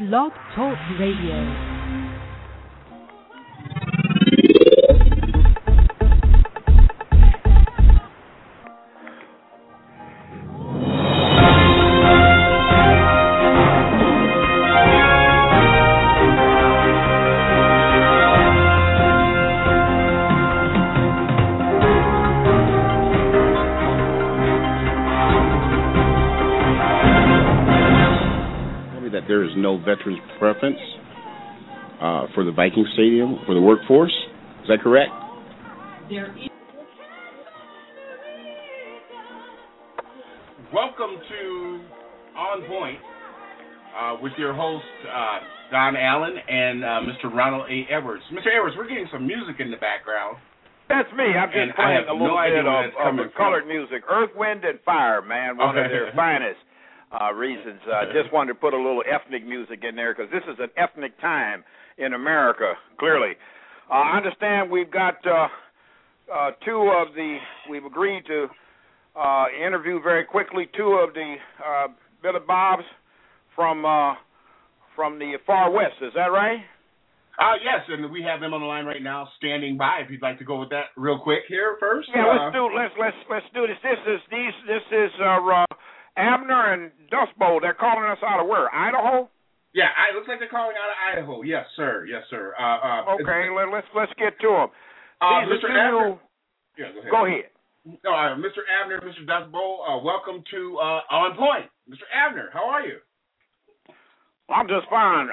Blog Talk Radio. There is no veterans preference for the Viking Stadium for the workforce. Is that correct? There is. Welcome to On Point with your host, Don Allen, and Mr. Ronald A. Edwards. Mr. Edwards, we're getting some music in the background. That's me. I'm just playing a little bit of colored music. Earth, Wind, and Fire, man, one of their finest. Reasons. Just wanted to put a little ethnic music in there because this is an ethnic time in America, clearly. I understand we've got we've agreed to interview very quickly two of the Billy Bobs from the far west. Is that right? Yes, and we have them on the line right now, standing by. If you'd like to go with that real quick here first. Yeah, let's do this. This is Abner and Dust Bowl. They're calling us out of where? Idaho? Yeah, it looks like they're calling out of Idaho. Yes, sir. Okay, let's get to them. Mr. Abner. Yeah, go ahead. Mr. Abner, Mr. Dust Bowl, welcome to On Point. Mr. Abner, how are you? I'm just fine.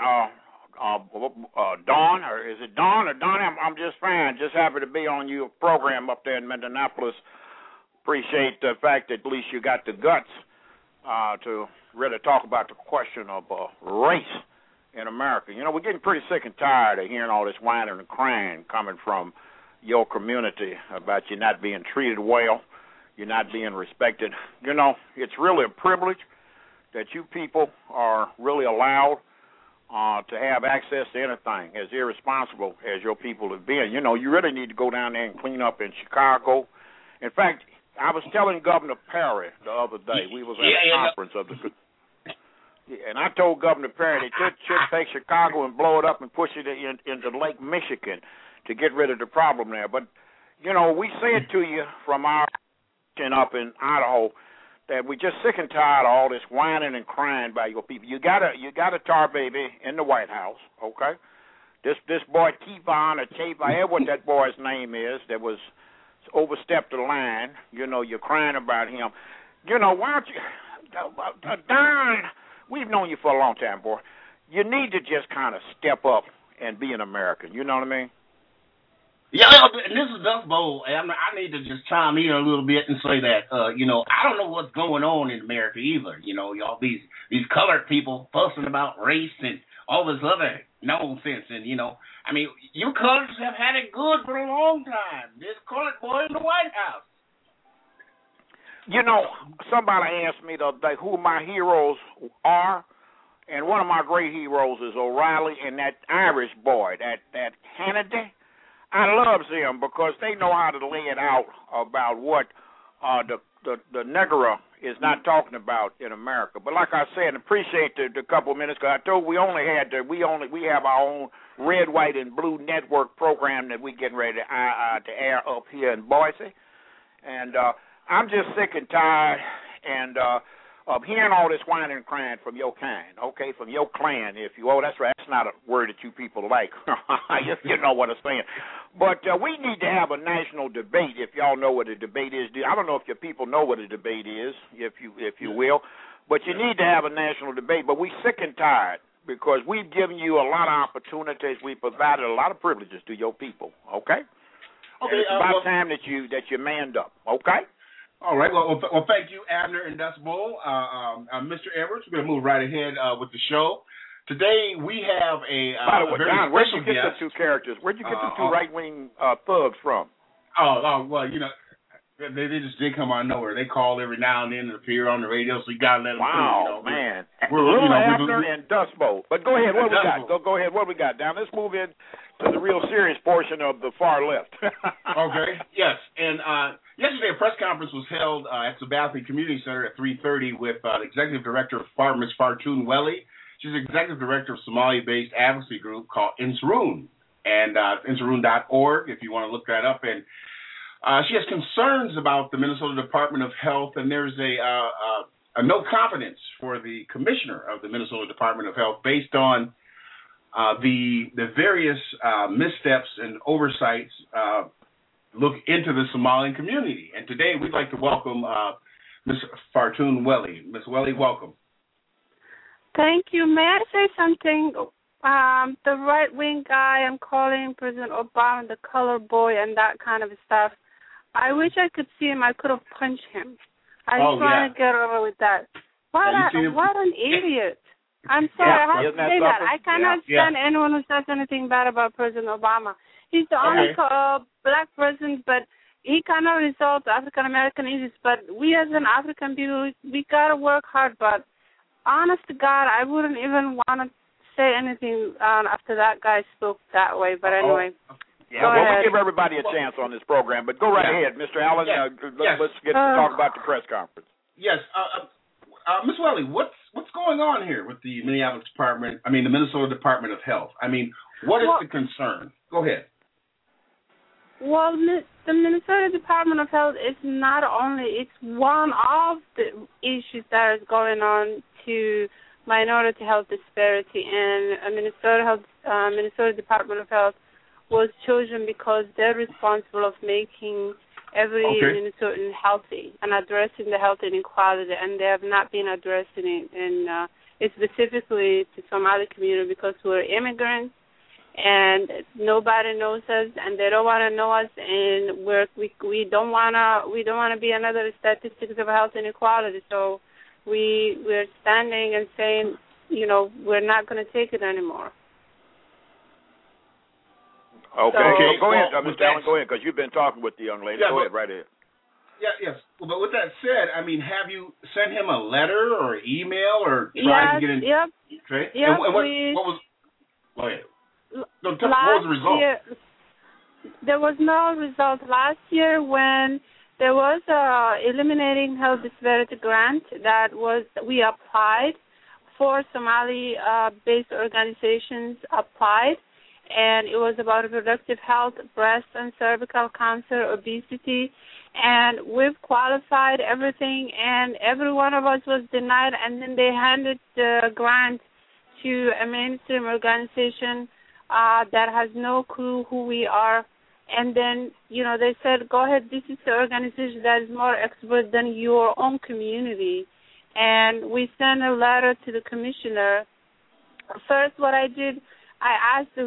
Dawn, or is it Dawn or Donnie? I'm just fine. Just happy to be on your program up there in Minneapolis. Appreciate the fact that at least you got the guts to really talk about the question of race in America. You know, we're getting pretty sick and tired of hearing all this whining and crying coming from your community about you not being treated well, you're not being respected. You know, it's really a privilege that you people are really allowed to have access to anything, as irresponsible as your people have been. You know, you really need to go down there and clean up in Chicago. In fact, I was telling Governor Perry the other day, we was at a conference of the, and I told Governor Perry they should take Chicago and blow it up and push it into Lake Michigan to get rid of the problem there. But, you know, we said to you from our up in Idaho that we're just sick and tired of all this whining and crying by your people. You got a tar baby in the White House, okay? This boy T-Von or T-Von, what that boy's name is, that was overstepped the line. You know, you're crying about him. You know, why don't you, Don, we've known you for a long time, boy. You need to just kind of step up and be an American. You know what I mean? Yeah, and this is Dust Bowl. I need to just chime in a little bit and say that, you know, I don't know what's going on in America either. You know, y'all, these colored people fussing about race and all this other nonsense. And, you know, I mean, you coloreds have had it good for a long time. This colored boy in the White House. You know, somebody asked me the other day who my heroes are, and one of my great heroes is O'Reilly and that Irish boy, that Hannity. I love them because they know how to lay it out about what the Negro is not talking about in America. But like I said, appreciate the couple of minutes because I told we have our own red, white, and blue network program that we getting ready to air up here in Boise, and I'm just sick and tired of hearing all this whining and crying from your kind, okay, from your clan, if you will. That's right. That's not a word that you people like. You know what I'm saying. But we need to have a national debate, if y'all know what a debate is. I don't know if your people know what a debate is, if you will. But you need to have a national debate. But we're sick and tired because we've given you a lot of opportunities. We've provided a lot of privileges to your people, okay? Okay. It's about time that you manned up, okay? All right. Well, thank you, Abner and Dust Bowl. Mr. Edwards, we're going to move right ahead with the show. Today we have by the way, Don, where'd you get the two characters? Where'd you get the two right-wing thugs from? Well, you know, they just did come out of nowhere. They call every now and then and appear on the radio, so you got to let them through. Wow, you know, man. Abner and Dust Bowl. But go ahead. What we got? Go ahead. What we got? Now, let's move in to the real serious portion of the far left. Okay. Yes. And yesterday a press conference was held at Sabathia Community Center at 3:30 with the Executive Director, Ms. Fartun Welly, She's executive director of Somali-based advocacy group called Insaroon, and Insaroon.org if you want to look that up. And she has concerns about the Minnesota Department of Health, and there's a no confidence for the commissioner of the Minnesota Department of Health based on the various missteps and oversights look into the Somalian community. And today we'd like to welcome Ms. Fartun Weli. Ms. Weli, welcome. Thank you. May I say something? The right-wing guy, I'm calling President Obama the color boy and that kind of stuff. I wish I could see him. I could have punched him. I just want to get over with that. What an idiot. I'm sorry, I have to say that. I cannot stand anyone who says anything bad about President Obama. He's the only black president, but he cannot resolve the African-American issues. But we as an African people, we got to work hard. But honest to God, I wouldn't even want to say anything after that guy spoke that way. But anyway. Yeah, we'll give everybody a chance on this program, but go right ahead, Mr. Allen. Let's get to talk about the press conference. Yes, Ms. Weli, what's going on here with the the Minnesota Department of Health? I mean, what is the concern? Go ahead. Well, the Minnesota Department of Health is not only, it's one of the issues that is going on to minority health disparity, and Minnesota Department of Health was chosen because they're responsible of making every Minnesotan healthy and addressing the health inequality, and they have not been addressing it specifically to Somali community because we're immigrants and nobody knows us and they don't want to know us, and we don't want to be another statistics of health inequality. So we're standing and saying, we're not going to take it anymore. Okay, go ahead, Mr. Allen, go ahead, because you've been talking with the young lady. Go ahead, right ahead. Yes. Well, but with that said, I mean, have you sent him a letter or email or tried to get in? Yep. Okay. Yep, and what was? Go ahead. What was the result? There was no result last year when there was a eliminating health disparity grant we applied for Somali-based organizations applied. And it was about reproductive health, breast and cervical cancer, obesity, and we've qualified everything, and every one of us was denied, and then they handed the grant to a mainstream organization that has no clue who we are, and then, they said, go ahead, this is the organization that is more expert than your own community, and we sent a letter to the commissioner. First, what I did, I asked the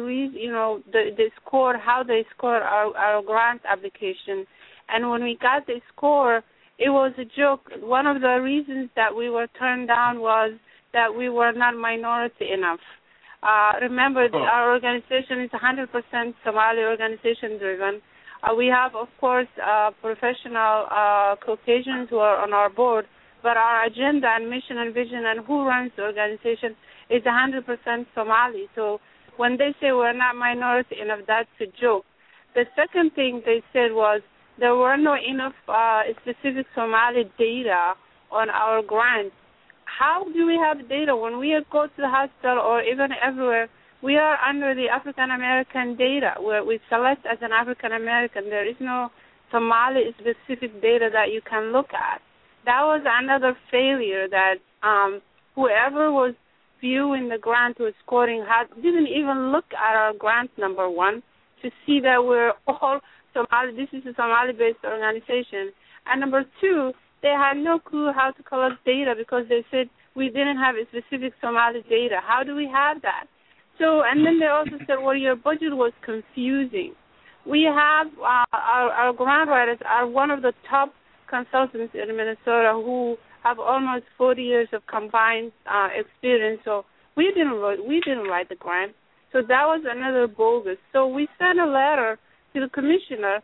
score, how they scored our grant application. And when we got the score, it was a joke. One of the reasons that we were turned down was that we were not minority enough. Remember, our organization is 100% Somali organization driven. We have, of course, professional Caucasians who are on our board, but our agenda and mission and vision and who runs the organization is 100% Somali. So when they say we're not minority enough, that's a joke. The second thing they said was there were no enough specific Somali data on our grants. How do we have data? When we go to the hospital or even everywhere, we are under the African-American data, where we select as an African-American. There is no Somali-specific data that you can look at. That was another failure that whoever was viewing the grant was scoring didn't even look at our grant, number one, to see that we're all Somali. This is a Somali-based organization. And number two, they had no clue how to collect data because they said we didn't have a specific Somali data. How do we have that? So, and then they also said, well, your budget was confusing. We have our grant writers are one of the top consultants in Minnesota who have almost 40 years of combined experience. So we didn't write the grant. So that was another bogus. So we sent a letter to the commissioner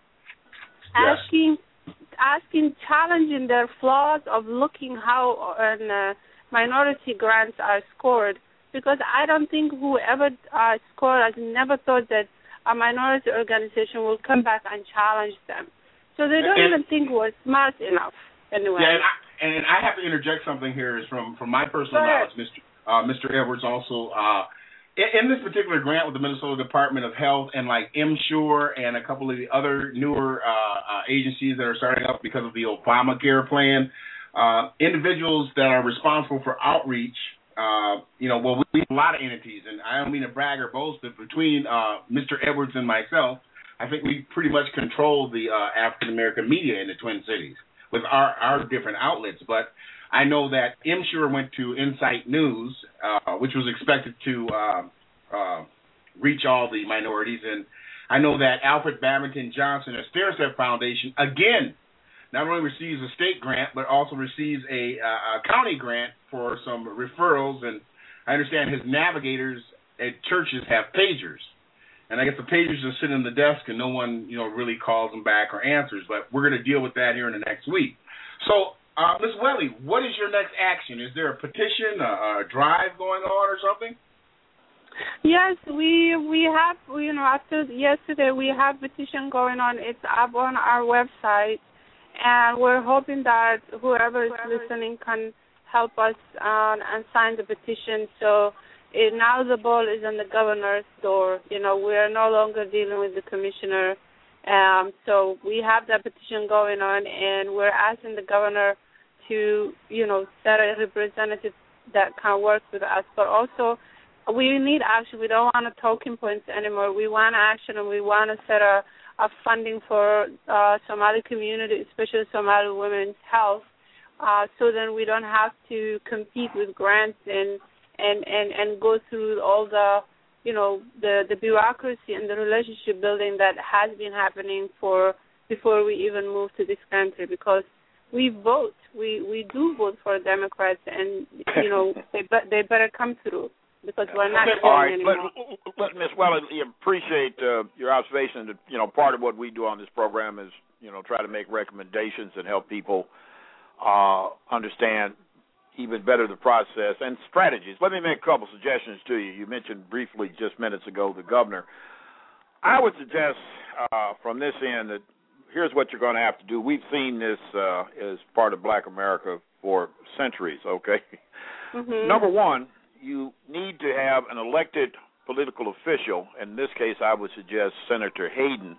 challenging their flaws of looking how minority grants are scored, because I don't think whoever scored has never thought that a minority organization will come back and challenge them. So they don't even think we're smart enough anyway. Yeah, and I have to interject something here is from my personal knowledge, Mr. Edwards also, in this particular grant with the Minnesota Department of Health and like MSure and a couple of the other newer agencies that are starting up because of the Obamacare plan, individuals that are responsible for outreach, we have a lot of entities, and I don't mean to brag or boast, but between Mr. Edwards and myself, I think we pretty much control the African-American media in the Twin Cities with our different outlets. But I know that MSure went to Insight News, which was expected to reach all the minorities. And I know that Alfred Babington Johnson, a Stairstep Foundation, again, not only receives a state grant, but also receives a county grant for some referrals. And I understand his navigators at churches have pagers. And I guess the pagers are sitting on the desk and no one, really calls them back or answers. But we're going to deal with that here in the next week. So, Ms. Welly, what is your next action? Is there a petition, a drive going on or something? Yes, we have, after yesterday, we have a petition going on. It's up on our website. And we're hoping that whoever is listening can help us and sign the petition. So now the ball is on the governor's door. We are no longer dealing with the commissioner. So we have that petition going on, and we're asking the governor to, set a representative that can work with us. But also, we need action. We don't want talking points anymore. We want action, and we want to set a funding for Somali community, especially Somali women's health, so then we don't have to compete with grants and go through all the the bureaucracy and the relationship building that has been happening before we even moved to this country, because we vote. We do vote for Democrats, and they better come through, because we're not doing anymore. Ms. Welly, appreciate your observation that part of what we do on this program is try to make recommendations and help people understand even better the process and strategies. Let me make a couple suggestions to you. You mentioned briefly just minutes ago the governor. I would suggest from this end that here's what you're going to have to do. We've seen this as part of Black America for centuries, okay? Mm-hmm. Number one, you need to have an elected political official, in this case I would suggest Senator Hayden,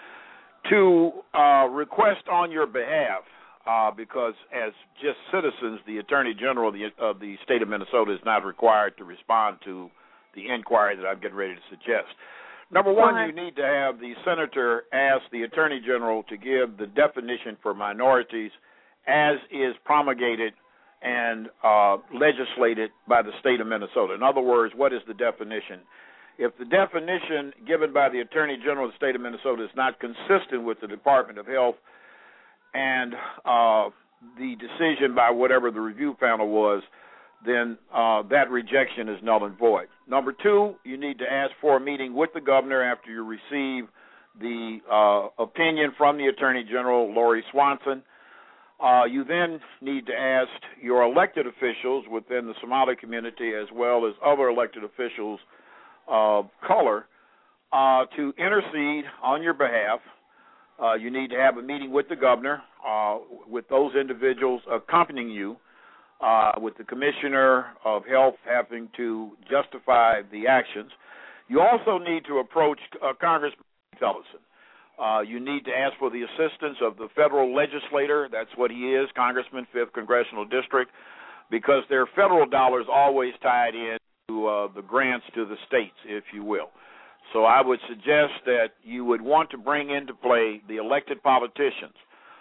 to request on your behalf, because as just citizens, the Attorney General of the state of Minnesota is not required to respond to the inquiry that I'm getting ready to suggest. Number one, you need to have the senator ask the Attorney General to give the definition for minorities as is promulgated and legislated by the state of Minnesota. In other words, what is the definition? If the definition given by the Attorney General of the state of Minnesota is not consistent with the Department of Health and the decision by whatever the review panel was, then that rejection is null and void. Number two, you need to ask for a meeting with the governor after you receive the opinion from the Attorney General, Lori Swanson. You then need to ask your elected officials within the Somali community as well as other elected officials of color to intercede on your behalf. You need to have a meeting with the governor, with those individuals accompanying you, with the Commissioner of Health having to justify the actions. You also need to approach Congressman Ellison. You need to ask for the assistance of the federal legislator. That's what he is, Congressman, 5th Congressional District, because there are federal dollars always tied in to the grants to the states, if you will. So I would suggest that you would want to bring into play the elected politicians,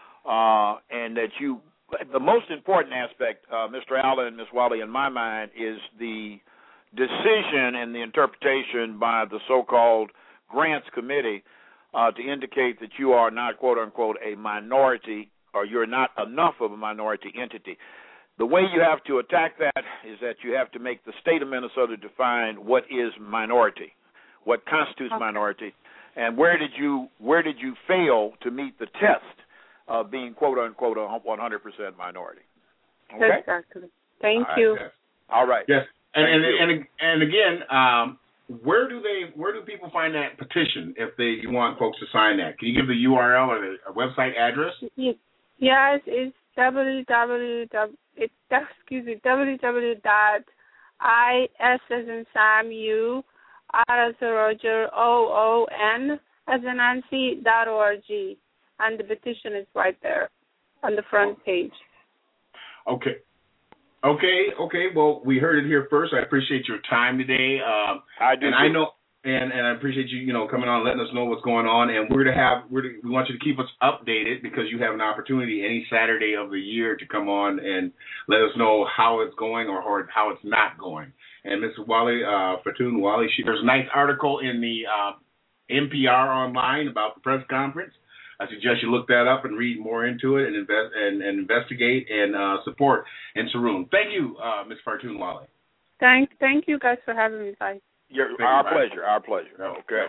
and that the most important aspect, Mr. Allen and Ms. Welly, in my mind, is the decision and the interpretation by the so-called Grants Committee to indicate that you are not, quote-unquote, a minority, or you're not enough of a minority entity. The way you have to attack that is that you have to make the state of Minnesota define what is minority, what constitutes minority, and where did you fail to meet the test of being, quote-unquote, a 100% minority. Okay? Exactly. Thank you. Yes. All right. Yes. And again, where do people find that petition if you want folks to sign that? Can you give the URL or the website address? Yes, it's www.somali.gov. I, S as in Sam, U, R as in Roger, OON as in Nancy, .org. And the petition is right there on the front page. Okay. Well, we heard it here first. I appreciate your time today. I do. And I know, and I appreciate you, coming on, and letting us know what's going on. And we want you to keep us updated because you have an opportunity any Saturday of the year to come on and let us know how it's going or how it's not going. And Ms. Fartun Wali, there's a nice article in the NPR online about the press conference. I suggest you look that up and read more into it and investigate and support Ansarun. Thank you, Ms. Fartun Wali. Thank you guys for having me. Bye. Our pleasure. Okay.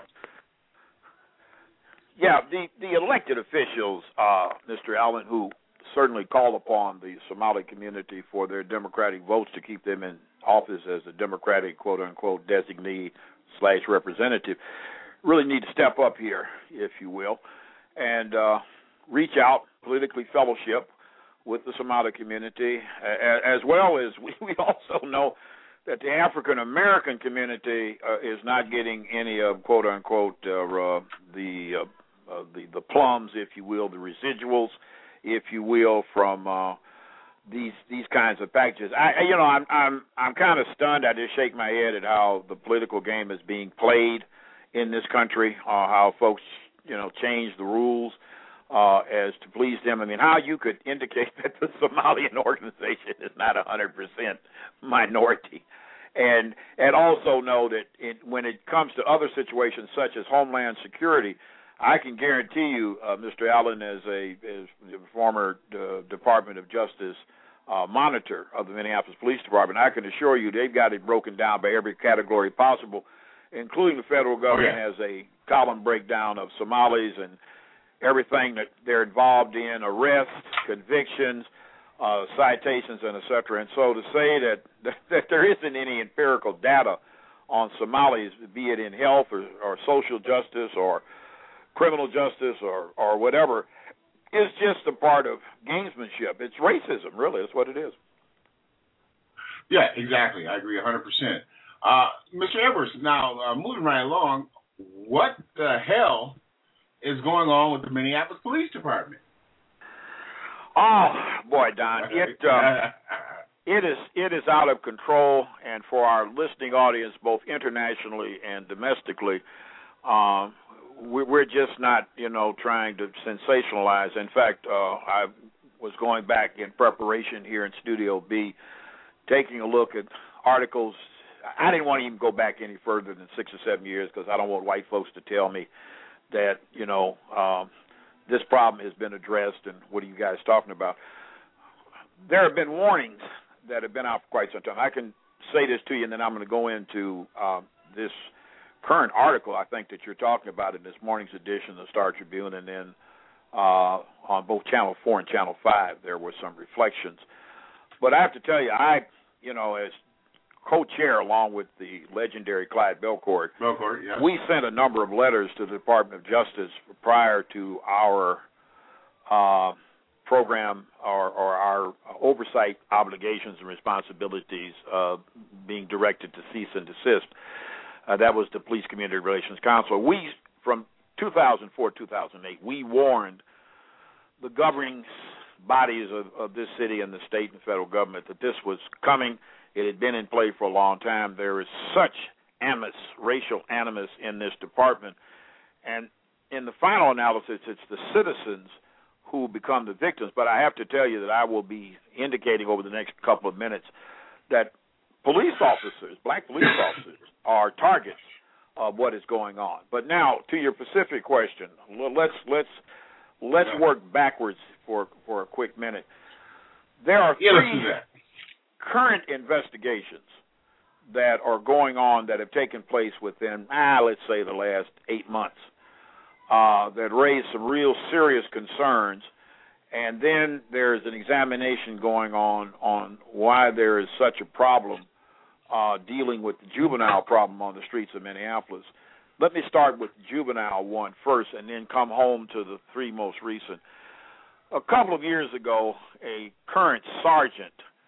Yeah, the elected officials, Mr. Allen, who certainly call upon the Somali community for their Democratic votes to keep them in office as a Democratic, quote-unquote, designee/representative, really need to step up here, if you will, and reach out, politically fellowship with the Somali community, as well as we also know that the African American community is not getting any of quote unquote the plums, if you will, the residuals, if you will, from these kinds of packages. I'm kind of stunned. I just shake my head at how the political game is being played in this country, how folks change the rules as to please them. I mean, how you could indicate that the Somalian organization is not 100% minority, and also know that when it comes to other situations such as Homeland Security, I can guarantee you, Mr. Allen, as the former Department of Justice monitor of the Minneapolis Police Department, I can assure you they've got it broken down by every category possible, including the federal government has a column breakdown of Somalis and everything that they're involved in, arrests, convictions, citations, and et cetera. And so to say that there isn't any empirical data on Somalis, be it in health or social justice or criminal justice or whatever, is just a part of gamesmanship. It's racism, really. That's what it is. Yeah, exactly. I agree 100%. Mr. Edwards, now moving right along, what the hell is going on with the Minneapolis Police Department? Oh, boy, Don, it is out of control, and for our listening audience, both internationally and domestically, we're just not, trying to sensationalize. In fact, I was going back in preparation here in Studio B, taking a look at articles. I didn't want to even go back any further than 6 or 7 years because I don't want white folks to tell me that, this problem has been addressed and what are you guys talking about. There have been warnings that have been out for quite some time. I can say this to you, and then I'm going to go into this current article, I think, that you're talking about in this morning's edition of the Star Tribune, and then on both Channel 4 and Channel 5 there were some reflections. But I have to tell you, as co-chair along with the legendary Clyde Belcourt, yes, we sent a number of letters to the Department of Justice prior to our program or our oversight obligations and responsibilities being directed to cease and desist. That was the Police Community Relations Council. We, from 2004 2008, we warned the governing bodies of this city and the state and federal government that this was coming. It had been in play for a long time. There is such racial animus in this department. And in the final analysis, it's the citizens who become the victims. But I have to tell you that I will be indicating over the next couple of minutes that police officers, black police officers, are targets of what is going on. But now, to your specific question, let's work backwards for a quick minute. There are three current investigations that are going on that have taken place within, let's say, the last 8 months that raise some real serious concerns. And then there's an examination going on why there is such a problem dealing with the juvenile problem on the streets of Minneapolis. Let me start with the juvenile one first and then come home to the three most recent. A couple of years ago, a current sergeant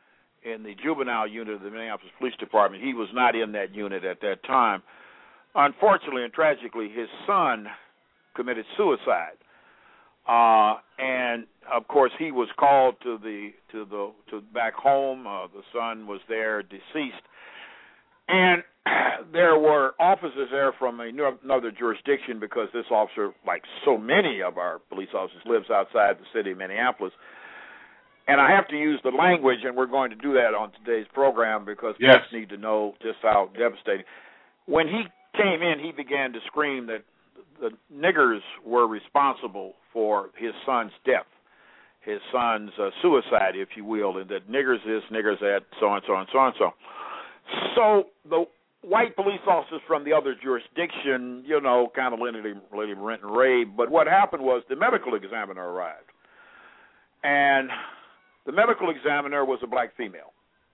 in the juvenile unit of the Minneapolis Police Department. He was not in that unit at that time. Unfortunately and tragically, his son committed suicide, and of course he was called to back home. The son was there, deceased, and there were officers there from another jurisdiction, because this officer, like so many of our police officers, lives outside the city of Minneapolis. And I have to use the language, and we're going to do that on today's program, because folks need to know just how devastating. When he came in, he began to scream that the niggers were responsible for his son's death, his son's suicide, if you will, and that niggers this, niggers that, so and so and so and so. So the white police officers from the other jurisdiction, kind of let him rant and rave. But what happened was the medical examiner arrived, and the medical examiner was a black female.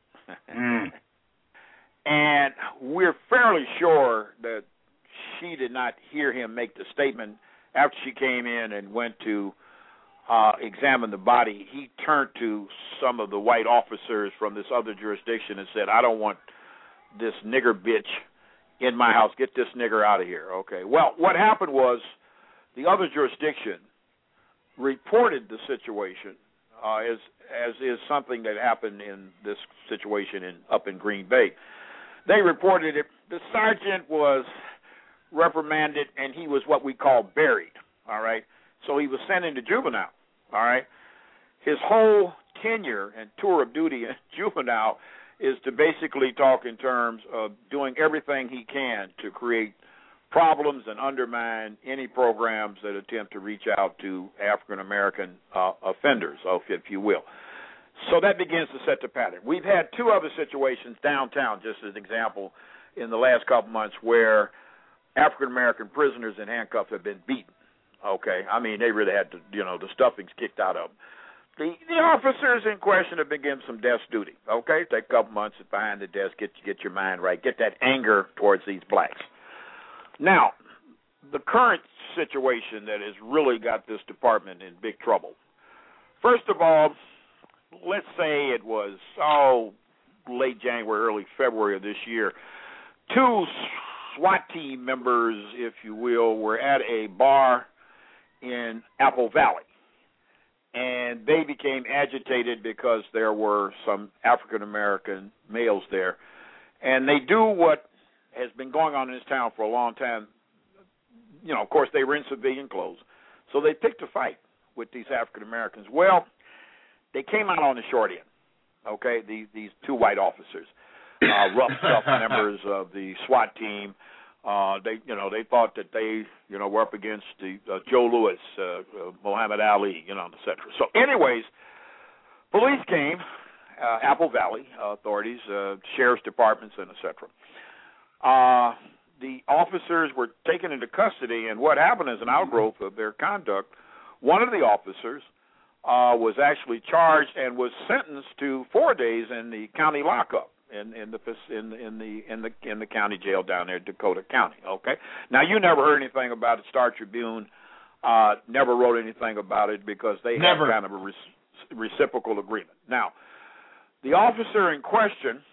And we're fairly sure that she did not hear him make the statement. After she came in and went to examine the body, he turned to some of the white officers from this other jurisdiction and said, "I don't want this nigger bitch in my house. Get this nigger out of here." Okay. Well, what happened was the other jurisdiction reported the situation as is something that happened in this situation up in Green Bay. They reported it. The sergeant was reprimanded, and he was what we call buried, all right? So he was sent into juvenile, all right? His whole tenure and tour of duty in juvenile is to basically talk in terms of doing everything he can to create problems and undermine any programs that attempt to reach out to African-American offenders, if you will. So that begins to set the pattern. We've had two other situations downtown, just as an example, in the last couple months where African-American prisoners in handcuffs have been beaten. Okay, I mean, they really had the stuffings kicked out of them. The officers in question have been given some desk duty. Okay, take a couple months behind the desk, get your mind right, get that anger towards these blacks. Now, the current situation that has really got this department in big trouble. First of all, let's say it was late January, early February of this year. Two SWAT team members, if you will, were at a bar in Apple Valley, and they became agitated because there were some African-American males there. And they do what has been going on in this town for a long time. Of course, they were in civilian clothes. So they picked a fight with these African-Americans. Well, they came out on the short end, okay, these two white officers, rough members of the SWAT team. They thought that they, were up against the Joe Louis, Muhammad Ali, et cetera. So anyways, police came, Apple Valley authorities, sheriff's departments, and et cetera. The officers were taken into custody, and what happened as an outgrowth of their conduct, one of the officers was actually charged and was sentenced to 4 days in the county lockup in the county jail down there, Dakota County. Okay. Now you never heard anything about it. Star Tribune never wrote anything about it because they had kind of a reciprocal agreement. Now, the officer in question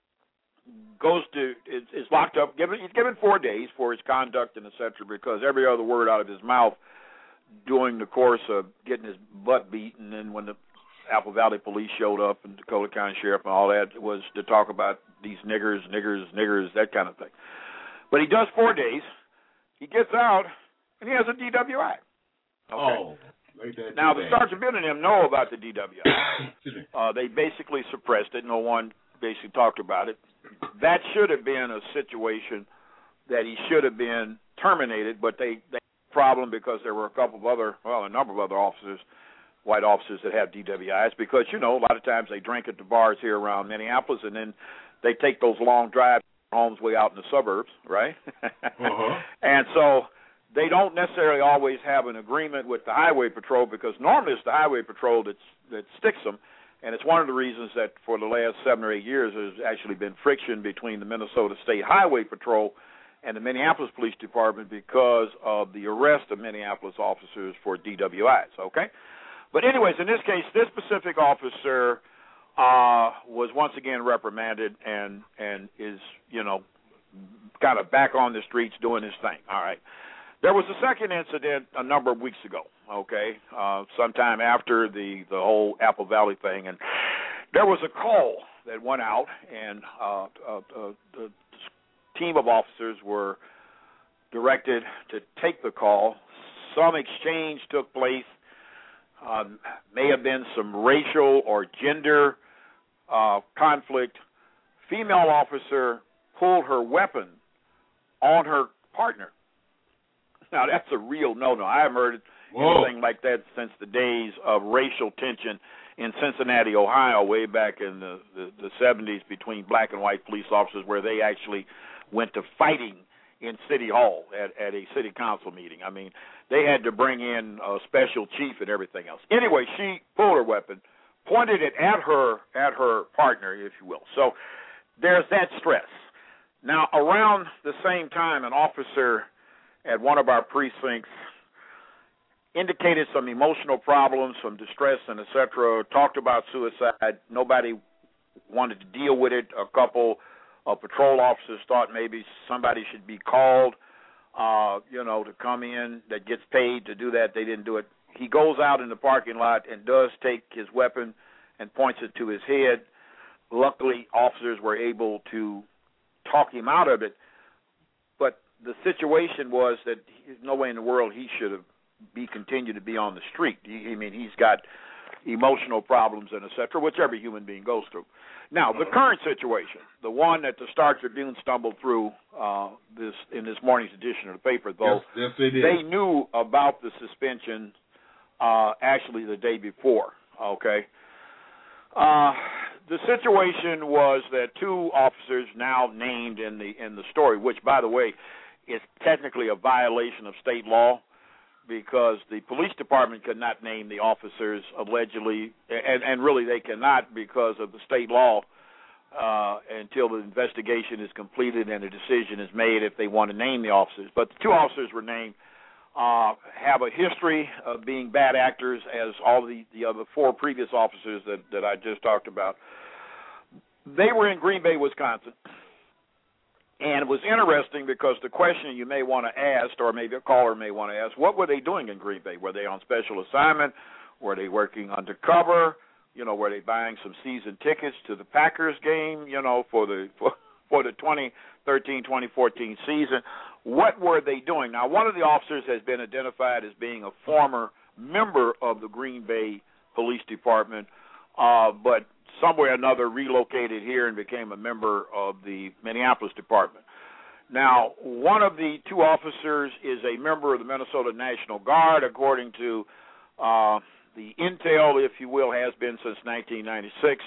is locked up. He's given 4 days for his conduct and et cetera, because every other word out of his mouth during the course of getting his butt beaten, and when the Apple Valley police showed up and Dakota County Sheriff and all that, was to talk about these niggers, that kind of thing. But he does 4 days. He gets out, and he has a DWI. Okay. Oh. Now, the Sergeant Bill and them know about the DWI. They basically suppressed it. No one basically talked about it. That should have been a situation that he should have been terminated, but they had a problem because there were a number of other officers, white officers, that have DWIs, because, a lot of times they drink at the bars here around Minneapolis, and then they take those long drives homes way out in the suburbs, right? And so they don't necessarily always have an agreement with the Highway Patrol, because normally it's the Highway Patrol that sticks them. And it's one of the reasons that for the last 7 or 8 years there's actually been friction between the Minnesota State Highway Patrol and the Minneapolis Police Department because of the arrest of Minneapolis officers for DWIs, okay? But anyways, in this case, this specific officer was once again reprimanded and is, kind of back on the streets doing his thing. All right. There was a second incident a number of weeks ago, okay, sometime after the whole Apple Valley thing, and there was a call that went out, and the team of officers were directed to take the call. Some exchange took place. May have been some racial or gender conflict. Female officer pulled her weapon on her partner. Now, that's a real no-no. I haven't heard anything like that since the days of racial tension in Cincinnati, Ohio, way back in the 70s between black and white police officers, where they actually went to fighting in City Hall at a city council meeting. I mean, they had to bring in a special chief and everything else. Anyway, she pulled her weapon, pointed it at her partner, if you will. So there's that stress. Now, around the same time, an officer at one of our precincts indicated some emotional problems, some distress, and et cetera, talked about suicide. Nobody wanted to deal with it. A couple of patrol officers thought maybe somebody should be called, to come in that gets paid to do that. They didn't do it. He goes out in the parking lot and does take his weapon and points it to his head. Luckily, officers were able to talk him out of it. But the situation was that no way in the world he should have continue to be on the street. He's got emotional problems and et cetera, which every human being goes through. Now, the current situation, the one that the Star Tribune stumbled through in this morning's edition of the paper, though, yes, they knew about the suspension actually the day before, okay? The situation was that two officers now named in the story, which, by the way, is technically a violation of state law, because the police department could not name the officers allegedly, and really they cannot because of the state law until the investigation is completed and a decision is made if they want to name the officers. But the two officers were named, have a history of being bad actors, as all the other four previous officers that I just talked about. They were in Green Bay, Wisconsin. And it was interesting because the question you may want to ask, or maybe a caller may want to ask, what were they doing in Green Bay? Were they on special assignment? Were they working undercover? Were they buying some season tickets to the Packers game, for the 2013-2014 season? What were they doing? Now, one of the officers has been identified as being a former member of the Green Bay Police Department, but somewhere or another relocated here and became a member of the Minneapolis Department. Now, one of the two officers is a member of the Minnesota National Guard, according to the intel, if you will, has been since 1996,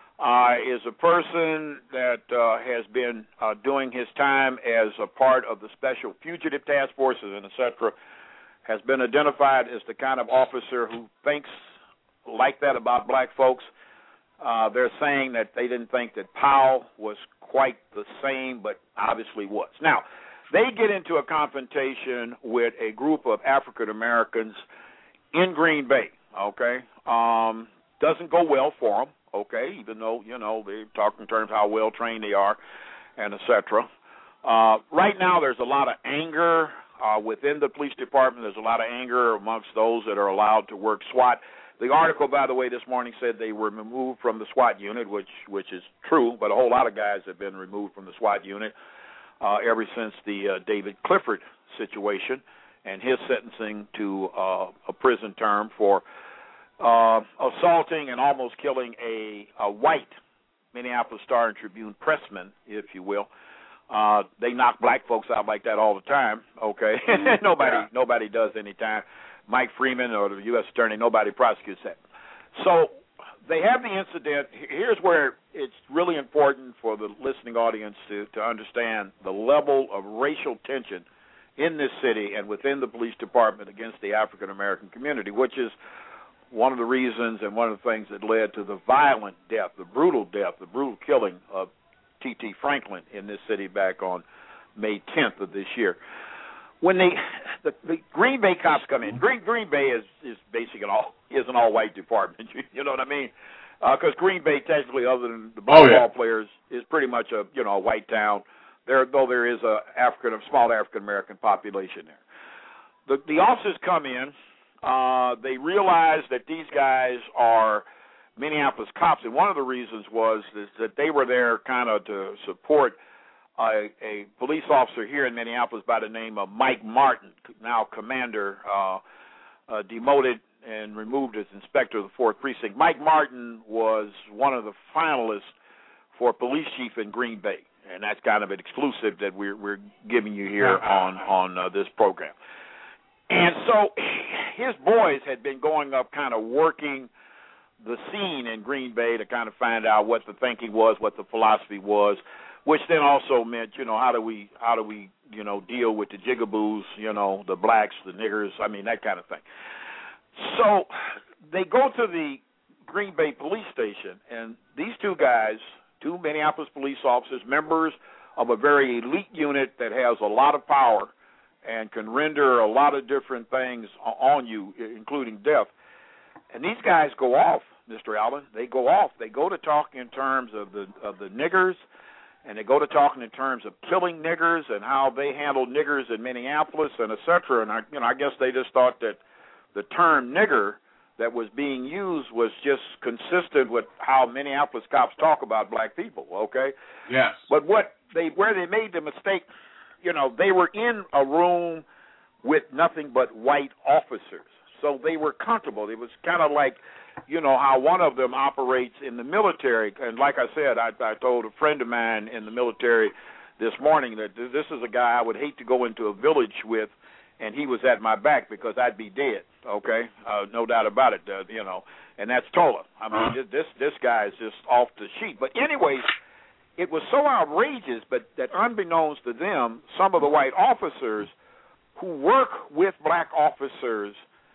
is a person that has been doing his time as a part of the Special Fugitive Task Forces and et cetera, has been identified as the kind of officer who thinks like that about black folks. They're saying that they didn't think that Powell was quite the same, but obviously was. Now, they get into a confrontation with a group of African Americans in Green Bay, okay? Doesn't go well for them, okay, even though, they talk in terms of how well trained they are and et cetera. Right now, there's a lot of anger within the police department. There's a lot of anger amongst those that are allowed to work SWAT. The article, by the way, this morning said they were removed from the SWAT unit, which is true, but a whole lot of guys have been removed from the SWAT unit ever since the David Clifford situation and his sentencing to a prison term for assaulting and almost killing a white Minneapolis Star and Tribune pressman, if you will. They knock black folks out like that all the time, okay? Nobody does any time. Mike Freeman or the U.S. Attorney, nobody prosecutes that. So they have the incident. Here's where it's really important for the listening audience to understand the level of racial tension in this city and within the police department against the African-American community, which is one of the reasons and one of the things that led to the violent death, the brutal killing of T.T. Franklin in this city back on May 10th of this year. When the Green Bay cops come in, Green Bay is basically an all-white department. You know what I mean? because Green Bay, technically, other than the ball players, is pretty much a white town. Though there is a small African American population there. The officers come in. They realize that these guys are Minneapolis cops, and one of the reasons was that they were there kind of to support a police officer here in Minneapolis by the name of Mike Martin, now commander, demoted and removed as inspector of the 4th Precinct. Mike Martin was one of the finalists for police chief in Green Bay, and that's kind of an exclusive that we're giving you here on this program. And so his boys had been going up kind of working the scene in Green Bay to kind of find out what the thinking was, what the philosophy was, which then also meant, how do we deal with the jigaboos, the blacks, the niggers, that kind of thing. So they go to the Green Bay police station, and these two guys, two Minneapolis police officers, members of a very elite unit that has a lot of power and can render a lot of different things on you, including death. And these guys go off, Mr. Allen. They go off. They go to talking in terms of the niggers, and they go to talking in terms of killing niggers and how they handle niggers in Minneapolis and et cetera. And I guess they just thought that the term nigger that was being used was just consistent with how Minneapolis cops talk about black people. Okay. Yes. But where they made the mistake, they were in a room with nothing but white officers. So they were comfortable. It was kind of like, how one of them operates in the military. And like I said, I told a friend of mine in the military this morning that this is a guy I would hate to go into a village with, and he was at my back because I'd be dead, okay? No doubt about it, and that's Tola. This guy is just off the sheet. But anyways, it was so outrageous, but that unbeknownst to them, some of the white officers who work with black officers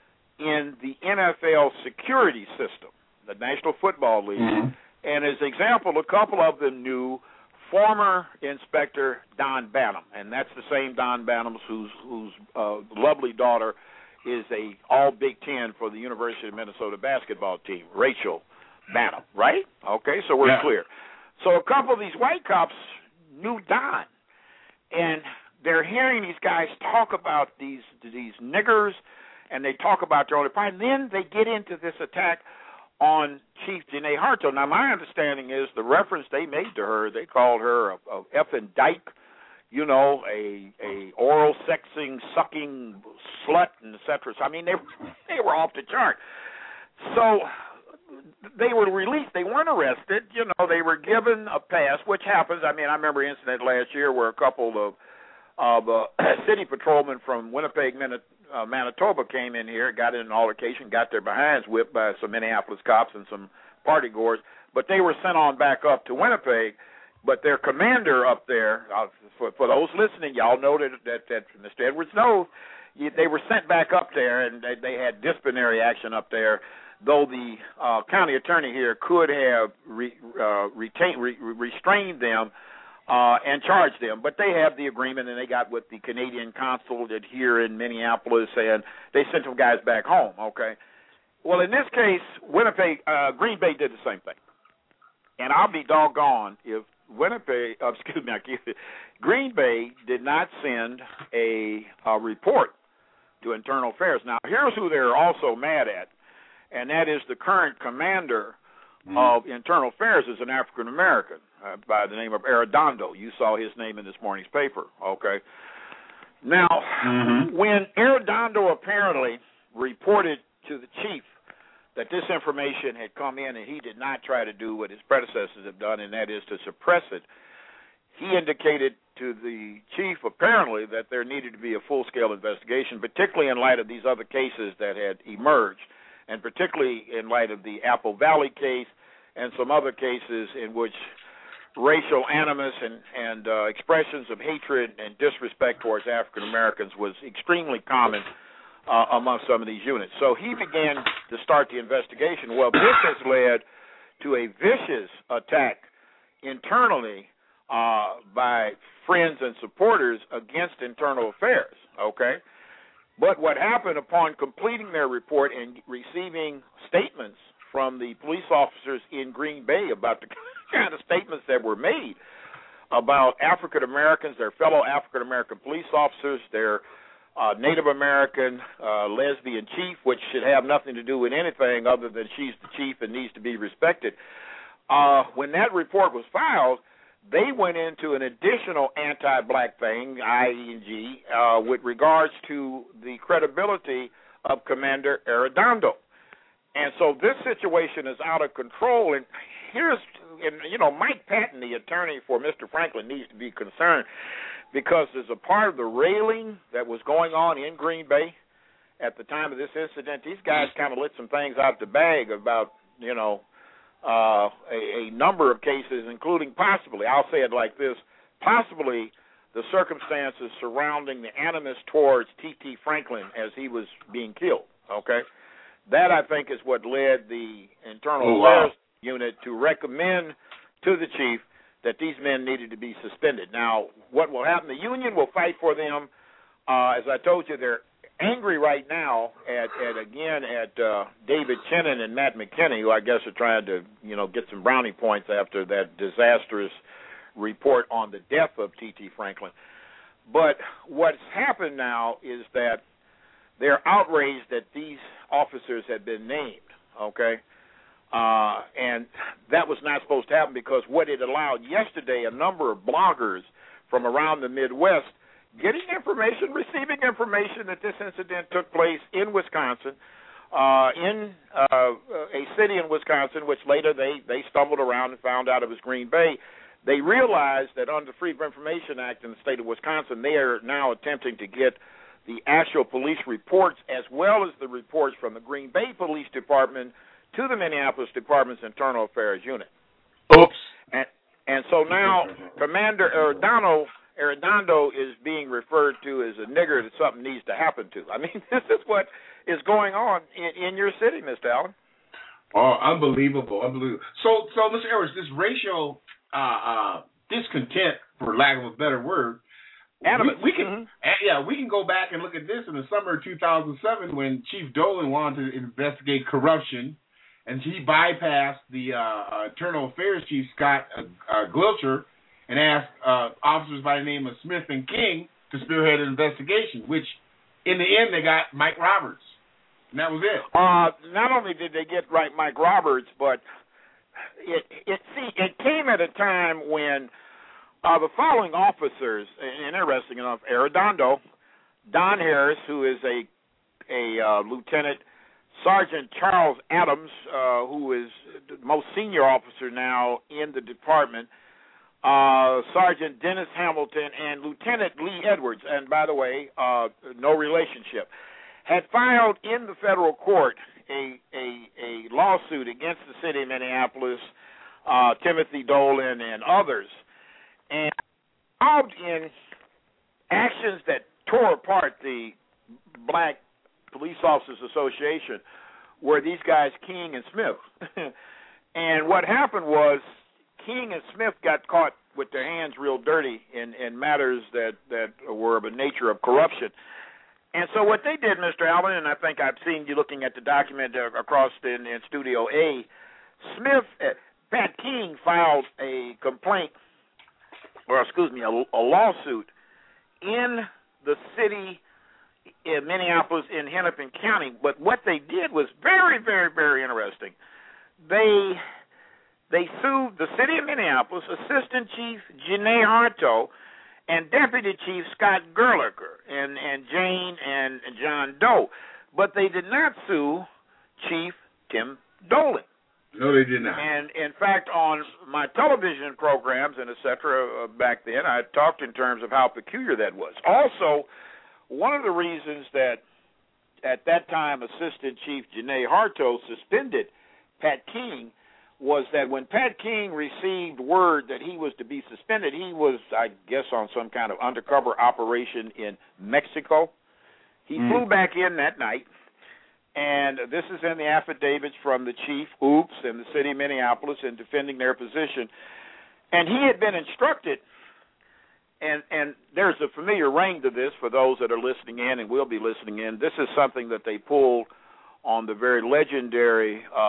in the NFL security system, the National Football League. Mm-hmm. And as an example, a couple of them knew former Inspector Don Banham, and that's the same Don Banham whose lovely daughter is a All Big Ten for the University of Minnesota basketball team, Rachel Banham, right? Okay, so we're clear. So a couple of these white cops knew Don, and they're hearing these guys talk about these niggers, and they talk about their own pride, and then they get into this attack on Chief Janae Hartzell. Now, my understanding is the reference they made to her, they called her a effing dyke, a oral sexing, sucking slut, and et cetera. So, they were off the chart. So they were released. They weren't arrested. They were given a pass, which happens. I remember an incident last year where a couple of city patrolmen from Winnipeg, Manitoba came in here, got in an altercation, got their behinds whipped by some Minneapolis cops and some party goers, but they were sent on back up to Winnipeg. But their commander up there, for those listening, y'all know that Mr. Edwards knows, they were sent back up there, and they had disciplinary action up there, though the county attorney here could have restrained them and charged them. But they have the agreement, and they got with the Canadian consulate here in Minneapolis, and they sent them guys back home, okay? Well, in this case, Green Bay did the same thing. And I'll be doggone if Green Bay did not send a report to Internal Affairs. Now, here's who they're also mad at, and that is the current commander of Internal Affairs is an African American by the name of Arredondo. You saw his name in this morning's paper, okay? Now, when Arredondo apparently reported to the chief that this information had come in and he did not try to do what his predecessors have done, and that is to suppress it, he indicated to the chief apparently that there needed to be a full-scale investigation, particularly in light of these other cases that had emerged, and particularly in light of the Apple Valley case and some other cases in which racial animus and expressions of hatred and disrespect towards African Americans was extremely common among some of these units. So he began to start the investigation. Well, this has led to a vicious attack internally by friends and supporters against Internal Affairs, okay? But what happened upon completing their report and receiving statements from the police officers in Green Bay about the kind of statements that were made about African Americans, their fellow African American police officers, their Native American lesbian chief, which should have nothing to do with anything other than she's the chief and needs to be respected. When that report was filed, they went into an additional anti-black thing, IEG, with regards to the credibility of Commander Arredondo. And so this situation is out of control. And Mike Patton, the attorney for Mr. Franklin, needs to be concerned because there's a part of the railing that was going on in Green Bay at the time of this incident. These guys kind of let some things out the bag about, a number of cases, including possibly, I'll say it like this, possibly the circumstances surrounding the animus towards T.T. Franklin as he was being killed, okay? That, I think, is what led the Internal Affairs Unit to recommend to the chief that these men needed to be suspended. Now, what will happen? The union will fight for them. As I told you, they're angry right now at David Chennon and Matt McKinney, who I guess are trying to, get some brownie points after that disastrous report on the death of T.T. Franklin. But what's happened now is that they're outraged that these officers have been named, okay? And that was not supposed to happen because what it allowed yesterday, a number of bloggers from around the Midwest getting information, receiving information that this incident took place in Wisconsin, in a city in Wisconsin, which later they stumbled around and found out it was Green Bay. They realized that under the Freedom of Information Act in the state of Wisconsin, they are now attempting to get the actual police reports as well as the reports from the Green Bay Police Department to the Minneapolis Department's Internal Affairs Unit. Oops. And so now Commander Arredondo is being referred to as a nigger that something needs to happen to. I mean, this is what is going on in your city, Mr. Allen. Oh, unbelievable. So, Mr. Edwards, this racial discontent, for lack of a better word, we can go back and look at this in the summer of 2007 when Chief Dolan wanted to investigate corruption, and he bypassed the Internal Affairs Chief, Scott Glilcher, and asked officers by the name of Smith and King to spearhead an investigation, which in the end they got Mike Roberts, and that was it. Not only did they get Mike Roberts, but it came at a time when the following officers, and interesting enough, Arredondo, Don Harris, who is a Lieutenant Sergeant Charles Adams, who is the most senior officer now in the department, Sergeant Dennis Hamilton, and Lieutenant Lee Edwards, and by the way, no relationship, had filed in the federal court a lawsuit against the city of Minneapolis, Timothy Dolan, and others, and involved in actions that tore apart the Black Police Officers Association were these guys, King and Smith. And what happened was King and Smith got caught with their hands real dirty in matters that were of a nature of corruption. And so what they did, Mr. Allen, and I think I've seen you looking at the document across in Studio A, Pat King filed a complaint, a lawsuit in the city in Minneapolis in Hennepin County. But what they did was very, very, very interesting. They sued the city of Minneapolis, Assistant Chief Janae Harto, and Deputy Chief Scott Gerlicher, and Jane and John Doe. But they did not sue Chief Tim Dolan. No, they did not. And, in fact, on my television programs and et cetera back then, I talked in terms of how peculiar that was. Also, one of the reasons that at that time Assistant Chief Janae Harto suspended Pat King was that when Pat King received word that he was to be suspended, he was, I guess, on some kind of undercover operation in Mexico. He flew back in that night, and this is in the affidavits from the chief, Oops, and the city of Minneapolis in defending their position. And he had been instructed, and there's a familiar ring to this for those that are listening in and will be listening in. This is something that they pulled on the very legendary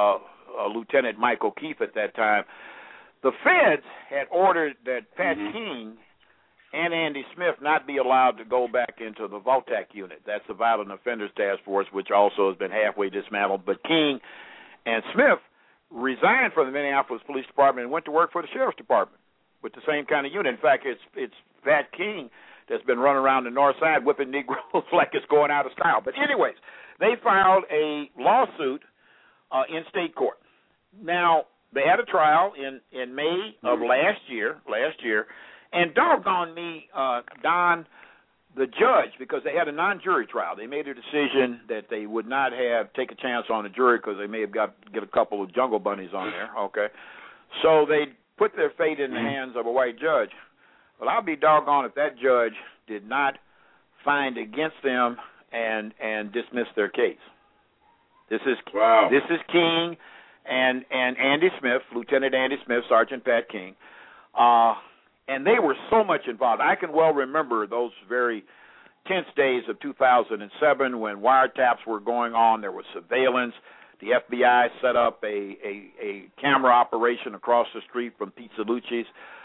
Lieutenant Mike O'Keefe at that time. The feds had ordered that Pat King and Andy Smith not be allowed to go back into the VOTAC unit. That's the Violent Offenders Task Force, which also has been halfway dismantled. But King and Smith resigned from the Minneapolis Police Department and went to work for the Sheriff's Department with the same kind of unit. In fact, it's Pat King that's been running around the north side whipping Negroes like it's going out of style. But anyways, they filed a lawsuit in state court. Now, they had a trial in May of last year, and doggone me, Don, the judge, because they had a non-jury trial, they made a decision that they would not take a chance on the jury because they may have get a couple of jungle bunnies on there, okay? So they put their fate in the hands of a white judge. Well, I'll be doggone if that judge did not find against them and dismiss their case. This is King and Andy Smith, Lieutenant Andy Smith, Sergeant Pat King, and they were so much involved. I can well remember those very tense days of 2007 when wiretaps were going on. There was surveillance. The FBI set up a camera operation across the street from Pizzalucci's.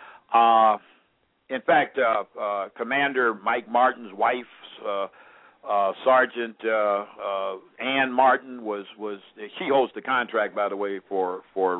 In fact, Commander Mike Martin's wife, Sergeant Ann Martin, she holds the contract, by the way, for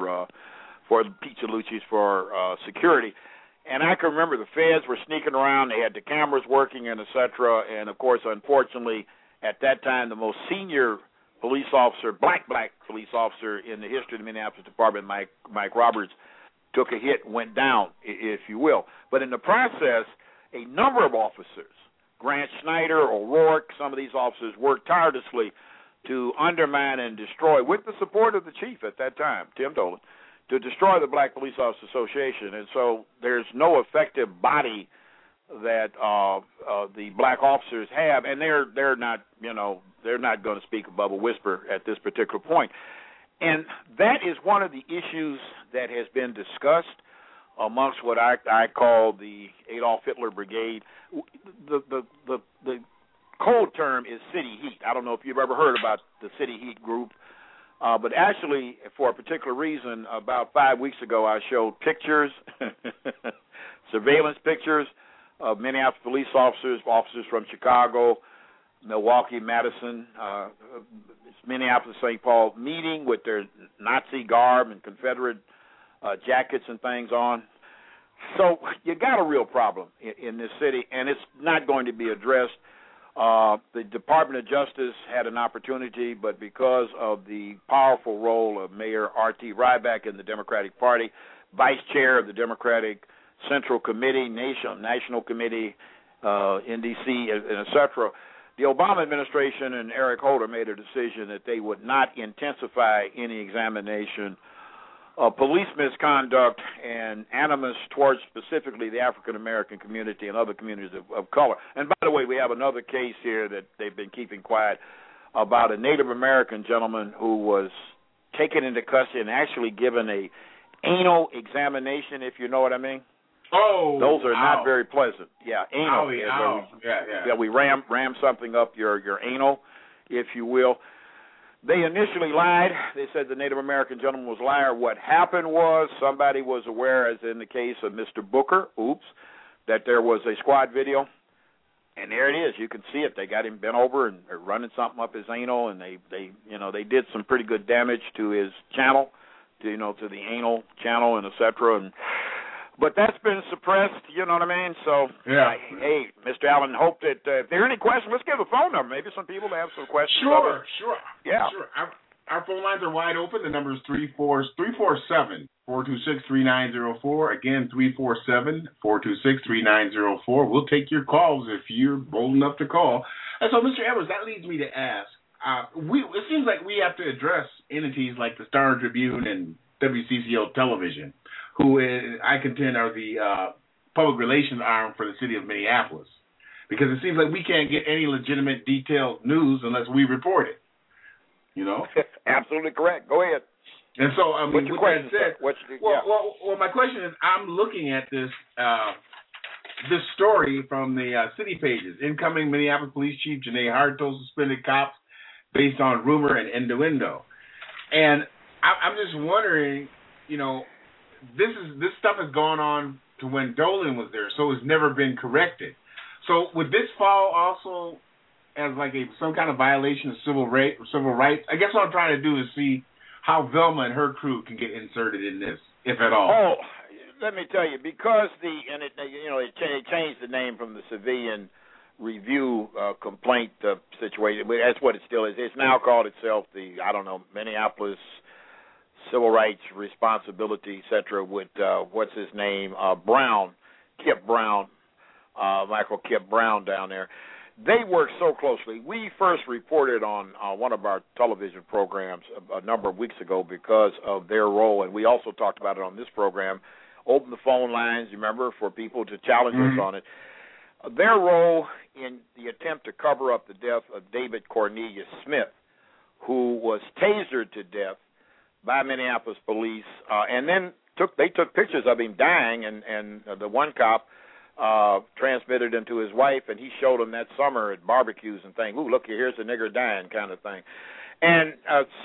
Pizzalucci's for security. And I can remember the feds were sneaking around. They had the cameras working and et cetera. And, of course, unfortunately, at that time, the most senior police officer, black police officer in the history of the Minneapolis Department, Mike Roberts, took a hit, went down, if you will. But in the process, a number of officers, Grant Schneider, O'Rourke, some of these officers worked tirelessly to undermine and destroy, with the support of the chief at that time, Tim Dolan, to destroy the Black Police Officers Association. And so there's no effective body that the black officers have, and they're not going to speak above a whisper at this particular point. And that is one of the issues that has been discussed amongst what I call the Adolf Hitler Brigade. The code term is City Heat. I don't know if you've ever heard about the City Heat group, but actually, for a particular reason, about 5 weeks ago, I showed pictures, surveillance pictures of Minneapolis police officers from Chicago, Milwaukee, Madison, Minneapolis, St. Paul, meeting with their Nazi garb and Confederate jackets and things on. So you got a real problem in this city, and it's not going to be addressed. The Department of Justice had an opportunity, but because of the powerful role of Mayor R.T. Ryback in the Democratic Party, vice chair of the Democratic Central Committee, National Committee in D.C., and et cetera, the Obama administration and Eric Holder made a decision that they would not intensify any examination of police misconduct and animus towards specifically the African-American community and other communities of color. And by the way, we have another case here that they've been keeping quiet about a Native American gentleman who was taken into custody and actually given a anal examination, if you know what I mean. Oh, those are not very pleasant. Yeah, anal. Yeah, we ram something up your anal, if you will. They initially lied. They said the Native American gentleman was a liar. What happened was somebody was aware, as in the case of Mr. Booker, that there was a squad video, and there it is. You can see it. They got him bent over and running something up his anal, and they did some pretty good damage to his channel, to the anal channel and et cetera. But that's been suppressed, you know what I mean? So, yeah. Hey, Mr. Allen, hope that if there are any questions, let's give a phone number. Maybe some people have some questions. Sure. Yeah. Sure. Our phone lines are wide open. The number is 347-426-3904. Again, 347-426-3904. We'll take your calls if you're bold enough to call. And so, Mr. Edwards, that leads me to ask, it seems like we have to address entities like the Star Tribune and WCCO Television, who I contend are the public relations arm for the city of Minneapolis, because it seems like we can't get any legitimate, detailed news unless we report it. Absolutely correct. Go ahead. And so, I mean, what's your question? Well, my question is, I'm looking at this story from the city pages. Incoming Minneapolis Police Chief Janae Hart told suspended cops based on rumor and innuendo. And I'm just wondering, this stuff has gone on to when Dolan was there, so it's never been corrected. So would this fall also as like some kind of violation of civil rights? I guess what I'm trying to do is see how Velma and her crew can get inserted in this, if at all. Oh, let me tell you, because it changed the name from the Civilian Review complaint situation. That's what it still is. It's now called itself the Minneapolis Civil Rights Responsibility, etc. With what's his name, Kip Brown, Michael Kip Brown down there. They work so closely. We first reported on one of our television programs a number of weeks ago because of their role, and we also talked about it on this program. Open the phone lines, remember, for people to challenge us on it. Their role in the attempt to cover up the death of David Cornelius Smith, who was tasered to death by Minneapolis police, and then they took pictures of him dying, and the one cop transmitted them to his wife, and he showed them that summer at barbecues and things. Ooh, look, here's a nigger dying, kind of thing. And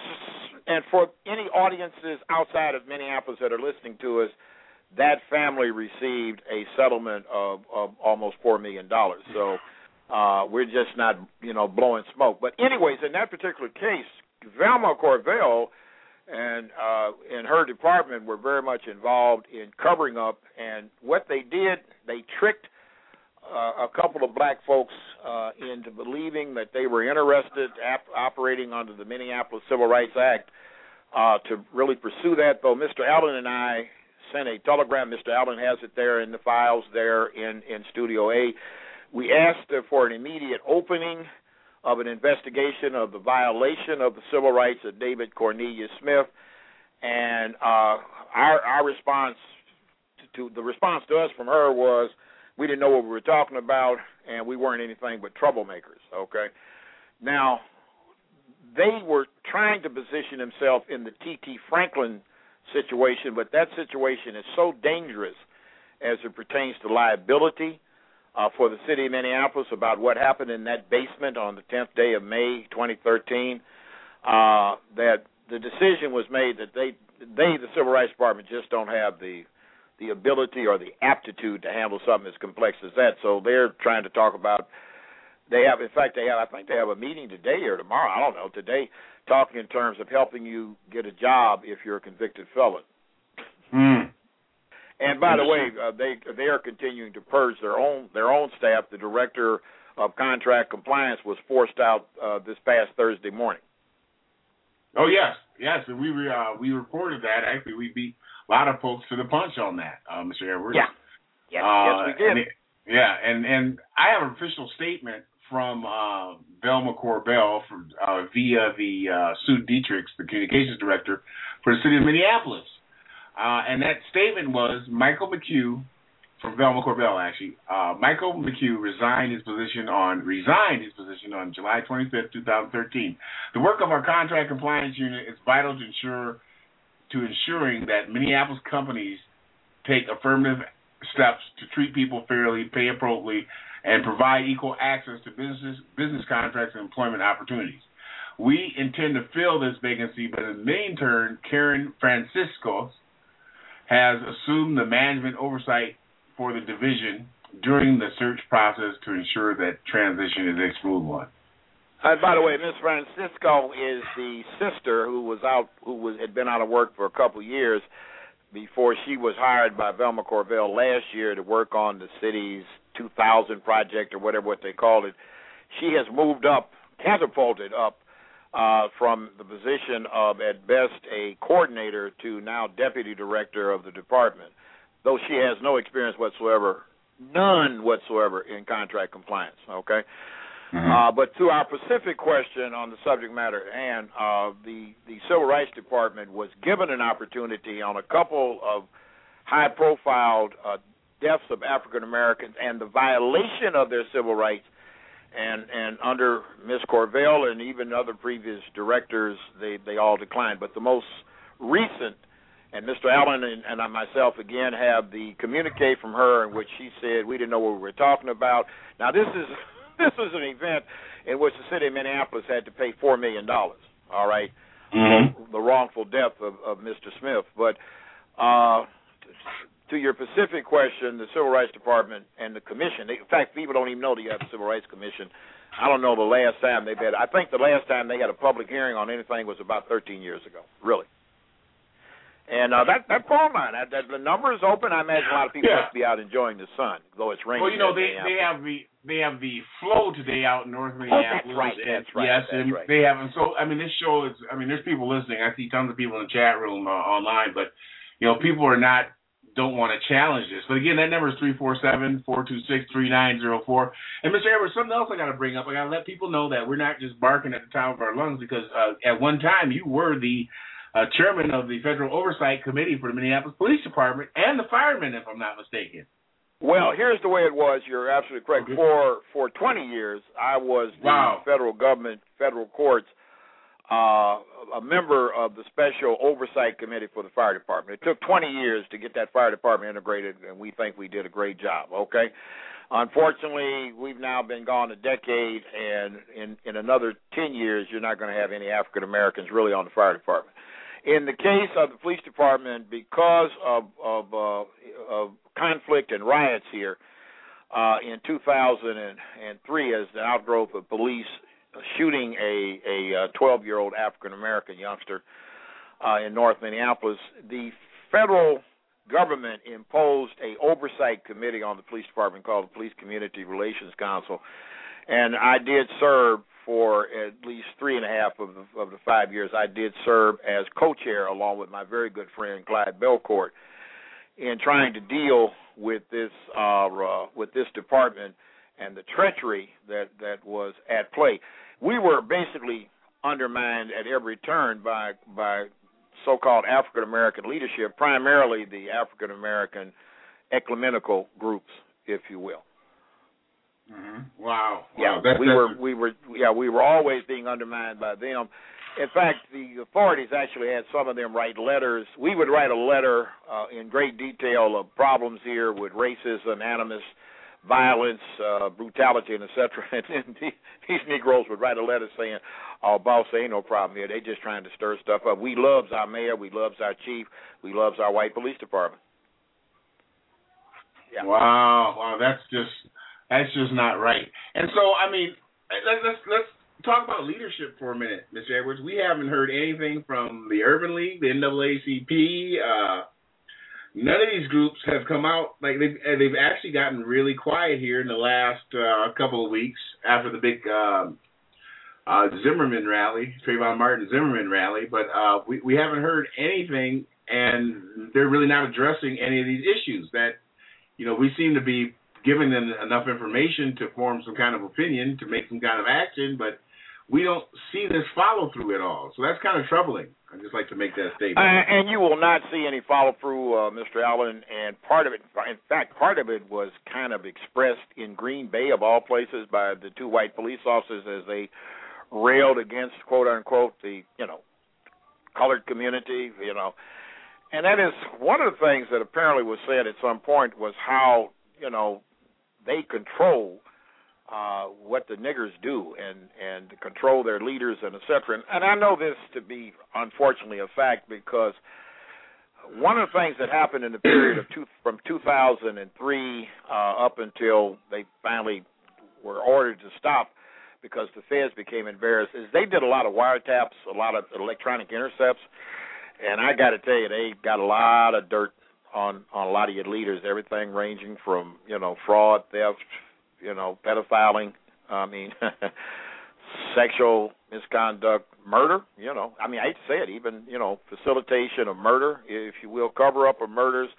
for any audiences outside of Minneapolis that are listening to us, that family received a settlement of almost $4 million. So we're just not, blowing smoke. But anyways, in that particular case, Velma Corvell and her department were very much involved in covering up. And what they did, they tricked a couple of black folks into believing that they were interested, operating under the Minneapolis Civil Rights Act, to really pursue that. Though Mr. Allen and I sent a telegram. Mr. Allen has it there in the files there in Studio A. We asked for an immediate opening of an investigation of the violation of the civil rights of David Cornelius Smith, and our response to us from her was we didn't know what we were talking about, and we weren't anything but troublemakers. Okay, now they were trying to position themselves in the T.T. Franklin situation, but that situation is so dangerous as it pertains to liability for the city of Minneapolis about what happened in that basement on the 10th day of May 2013, that the decision was made that they, the Civil Rights Department, just don't have the ability or the aptitude to handle something as complex as that. So they're trying to talk about. I think they have a meeting today or tomorrow. I don't know. Today, talking in terms of helping you get a job if you're a convicted felon. And by the way, they are continuing to purge their own staff. The director of contract compliance was forced out this past Thursday morning. Oh yes, and we reported that. Actually, we beat a lot of folks to the punch on that, Mr. Edwards. Yeah, yes, we did. And I have an official statement from Velma Corvell via the Sue Dietrichs, the communications director for the city of Minneapolis. And that statement was Michael McHugh, from Velma Corvell actually. Michael McHugh resigned his position on July 25th, 2013. The work of our contract compliance unit is vital to ensuring that Minneapolis companies take affirmative steps to treat people fairly, pay appropriately, and provide equal access to business contracts and employment opportunities. We intend to fill this vacancy, but in the intern, Karen Franciscos has assumed the management oversight for the division during the search process to ensure that transition is a smooth one. By the way, Ms. Francisco is the sister who had been out of work for a couple of years before she was hired by Velma Corvell last year to work on the city's 2000 project or whatever what they called it. She has moved up, catapulted up from the position of, at best, a coordinator to now deputy director of the department, though she has no experience whatsoever, none whatsoever in contract compliance, okay? Mm-hmm. But to our specific question on the subject matter at hand, the Civil Rights Department was given an opportunity on a couple of high-profile deaths of African Americans and the violation of their civil rights, and under Ms. Corvell and even other previous directors, they all declined. But the most recent, and Mr. Allen and I myself again have the communique from her in which she said we didn't know what we were talking about. Now this is an event in which the city of Minneapolis had to pay $4 million. All right, the wrongful death of Mr. Smith. But to your specific question, the Civil Rights Department and the Commission, in fact, people don't even know that you have a Civil Rights Commission. I don't know the last time they've had. I think the last time they had a public hearing on anything was about 13 years ago, really. And that phone line, the number is open. I imagine a lot of people must be out enjoying the sun, though it's raining. Well, you know, they have the flow today out in North Minneapolis. That's right. Yes, that's right. They have. And so, I mean, this show is. I mean, there's people listening. I see tons of people in the chat room online, but you know, people don't want to challenge this. But again, that number is 347-426-3904. And Mr. Edwards, something else I got to bring up. I got to let people know that we're not just barking at the top of our lungs, because at one time you were the chairman of the Federal Oversight Committee for the Minneapolis Police Department and the firemen, if I'm not mistaken. Well, here's the way it was. You're absolutely correct. Okay. For 20 years, I was the federal government, federal courts, a member of the Special Oversight Committee for the Fire Department. It took 20 years to get that fire department integrated, and we think we did a great job, okay? Unfortunately, we've now been gone a decade, and in another 10 years, you're not going to have any African Americans really on the fire department. In the case of the police department, because of conflict and riots here in 2003, as the outgrowth of police shooting a 12-year-old African-American youngster in North Minneapolis, the federal government imposed a oversight committee on the police department called the Police Community Relations Council, and I did serve for at least 3.5 of the 5 years. I did serve as co-chair along with my very good friend Clyde Belcourt in trying to deal with this department and the treachery that was at play. We were basically undermined at every turn by so-called African-American leadership, primarily the African-American ecumenical groups, if you will. Mm-hmm. Wow. Yeah, we were always being undermined by them. In fact, the authorities actually had some of them write letters. We would write a letter in great detail of problems here with racism, animus, violence, brutality, and et cetera. And then these Negroes would write a letter saying, "Oh, boss, there ain't no problem here. They just trying to stir stuff up. We loves our mayor. We loves our chief. We loves our white police department." Yeah. Wow. That's just not right. And so, I mean, let's talk about leadership for a minute, Mr. Edwards. We haven't heard anything from the Urban League, the NAACP. None of these groups have come out. Like they've actually gotten really quiet here in the last couple of weeks after the big Zimmerman rally, Trayvon Martin Zimmerman rally. But we haven't heard anything, and they're really not addressing any of these issues that, you know, we seem to be giving them enough information to form some kind of opinion, to make some kind of action, but we don't see this follow-through at all. So that's kind of troubling. I'd just like to make that statement. And you will not see any follow-through, Mr. Allen, and part of it was kind of expressed in Green Bay, of all places, by the two white police officers as they railed against, quote-unquote, the, colored community, And that is one of the things that apparently was said at some point was how, they control what the niggers do and control their leaders and et cetera. And I know this to be, unfortunately, a fact because one of the things that happened in the period from 2003 up until they finally were ordered to stop because the feds became embarrassed is they did a lot of wiretaps, a lot of electronic intercepts, and I got to tell you, they got a lot of dirt on a lot of your leaders, everything ranging from, fraud, theft, pedophiling, sexual misconduct, murder, I hate to say it, even, facilitation of murder, if you will, cover up of murders,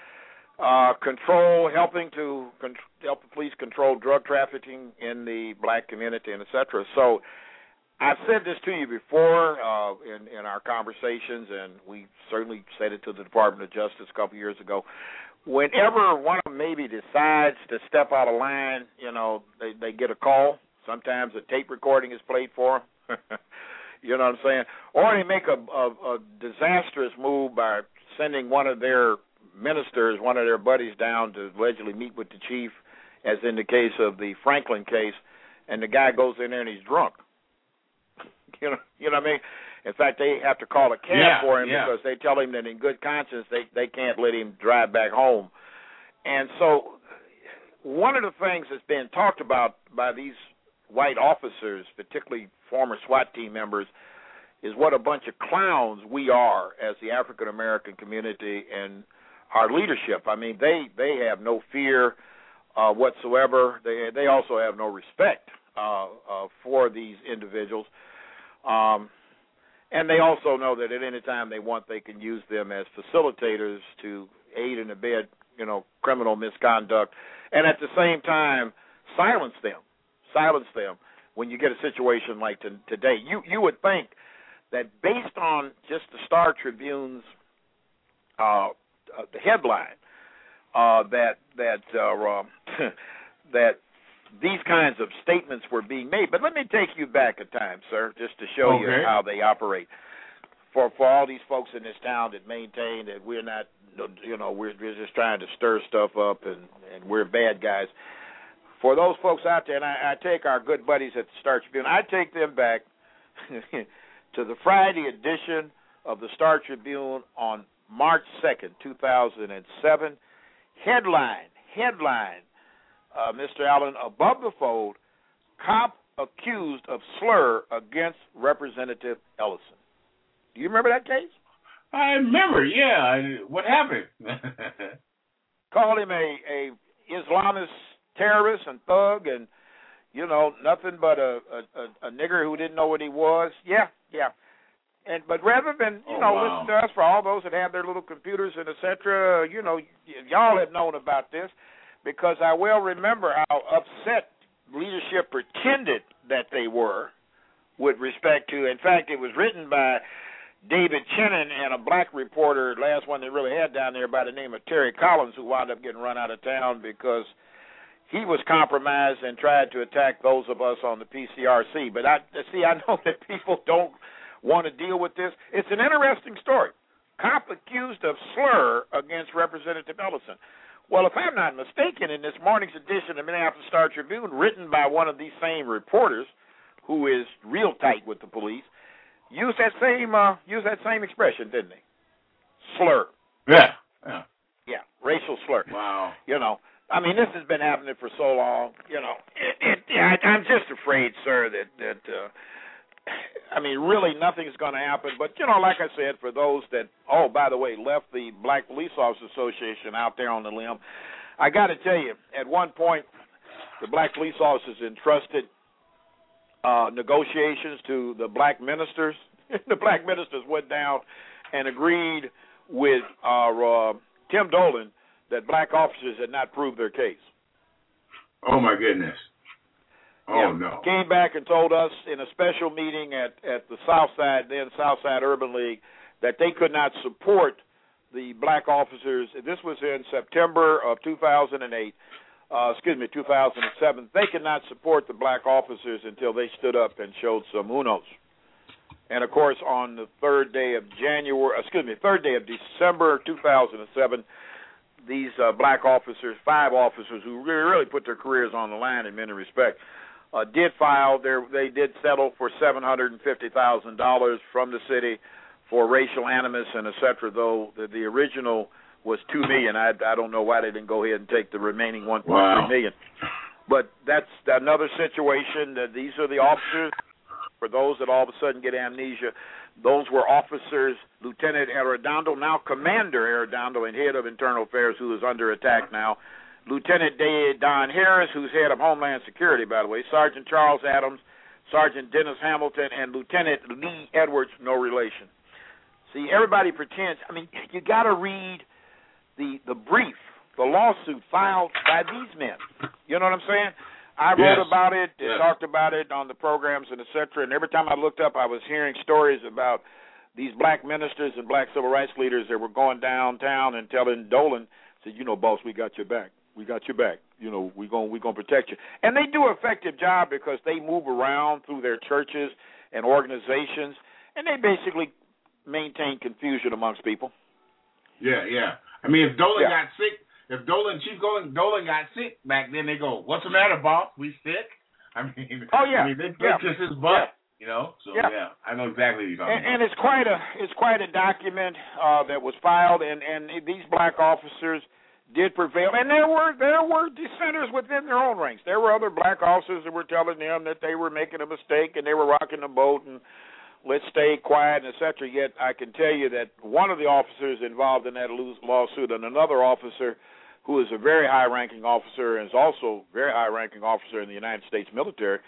helping to help the police control drug trafficking in the black community, and et cetera. So I've said this to you before in our conversations, and we certainly said it to the Department of Justice a couple years ago. Whenever one of them maybe decides to step out of line, they get a call. Sometimes a tape recording is played for them. You know what I'm saying? Or they make a disastrous move by sending one of their ministers, one of their buddies down to allegedly meet with the chief, as in the case of the Franklin case, and the guy goes in there and he's drunk. You know what I mean? In fact, they have to call a cab for him because they tell him that in good conscience they can't let him drive back home. And so one of the things that's been talked about by these white officers, particularly former SWAT team members, is what a bunch of clowns we are as the African American community and our leadership. I mean, they have no fear whatsoever. They also have no respect for these individuals. And they also know that at any time they want, they can use them as facilitators to aid and abet, criminal misconduct, and at the same time silence them when you get a situation like today. You would think that based on just the Star Tribune's the headline that these kinds of statements were being made. But let me take you back a time, sir, just to show you how they operate. For all these folks in this town that maintain that we're not, we're just trying to stir stuff up and we're bad guys. For those folks out there, and I take our good buddies at the Star Tribune, I take them back to the Friday edition of the Star Tribune on March 2nd, 2007. Headline, Mr. Allen, above the fold, cop accused of slur against Representative Ellison. Do you remember that case? I remember, yeah. What happened? Called him a Islamist terrorist and thug and, nothing but a nigger who didn't know what he was. Yeah. But rather than, listen to us, for all those that have their little computers and et cetera, y'all have known about this because I well remember how upset leadership pretended that they were with respect to, in fact, it was written by David Chennon and a black reporter, last one they really had down there by the name of Terry Collins, who wound up getting run out of town because he was compromised and tried to attack those of us on the PCRC. But I know that people don't want to deal with this. It's an interesting story. Cop accused of slur against Representative Ellison. Well, if I'm not mistaken, in this morning's edition of the Minneapolis Star Tribune, written by one of these same reporters, who is real tight with the police, used that same expression, didn't he? Slur. Yeah. Racial slur. Wow. I mean, this has been happening for so long. I'm just afraid, sir, that really nothing's going to happen. But, like I said, for those that, by the way, left the Black Police Officers Association out there on the limb, I got to tell you, at one point, the Black Police Officers entrusted negotiations to the black ministers. The black ministers went down and agreed with Tim Dolan that black officers had not proved their case. Oh, my goodness. No. Came back and told us in a special meeting at the Southside Urban League, that they could not support the black officers. This was in September of 2007. They could not support the black officers until they stood up and showed some unos. And, of course, on the third day of December 2007, these black officers, 5 officers who really put their careers on the line in many respects, did file. They did settle for $750,000 from the city for racial animus and et cetera, though the original was $2 million. I don't know why they didn't go ahead and take the remaining $1.3 million. But that's another situation. That these are the officers. For those that all of a sudden get amnesia, those were officers, Lieutenant Arredondo, now Commander Arredondo and head of Internal Affairs, who is under attack now, Lieutenant Don Harris, who's head of Homeland Security, by the way, Sergeant Charles Adams, Sergeant Dennis Hamilton, and Lieutenant Lee Edwards, no relation. See, everybody pretends. I mean, you got to read the brief, the lawsuit filed by these men. You know what I'm saying? I wrote about it and talked about it on the programs and et cetera, and every time I looked up, I was hearing stories about these black ministers and black civil rights leaders that were going downtown and telling Dolan, said, boss, we got your back. We got your back. We're gonna protect you. And they do an effective job because they move around through their churches and organizations, and they basically maintain confusion amongst people. Yeah. I mean, if Dolan got sick, Chief Dolan got sick back then, they go, "What's the matter, boss? We sick?" I mean, they kiss his butt. You know, so Yeah. yeah, I know exactly what you're talking about. And it's quite a document that was filed, and these black officers did prevail, and there were dissenters within their own ranks. There were other black officers that were telling them that they were making a mistake and they were rocking the boat and let's stay quiet and etc. Yet I can tell you that one of the officers involved in that lawsuit and another officer who is a very high-ranking officer and is also a very high-ranking officer in the United States military,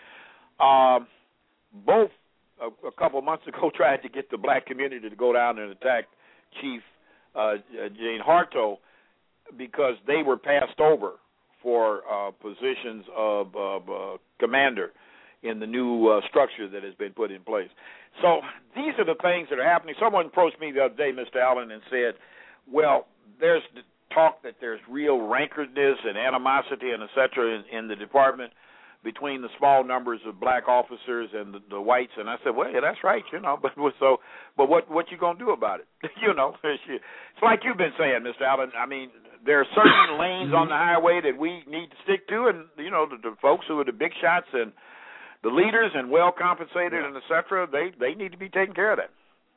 both a couple of months ago tried to get the black community to go down and attack Chief Gene Harto because they were passed over for positions of commander in the new structure that has been put in place. So these are the things that are happening. Someone approached me the other day, Mr. Allen, and said, well, there's the talk that there's real rancorness and animosity and et cetera in the department between the small numbers of black officers and the whites. And I said, well, yeah, that's right, you know, but what you going to do about it? You know, it's like you've been saying, Mr. Allen. I mean, there are certain lanes on the highway that we need to stick to, and, you know, the folks who are the big shots and the leaders and well compensated and et cetera, they need to be taking care of that.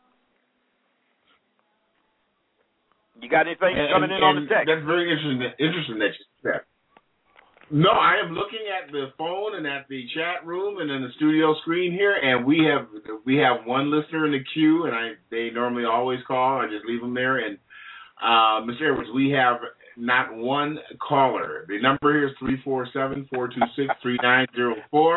You got anything coming in on the text? That's very interesting that you said. No, I am looking at the phone and at the chat room and in the studio screen here, and we have one listener in the queue, and they normally always call. I just leave them there. And Mr. Edwards, we have not one caller. The number here is 347-426-3904.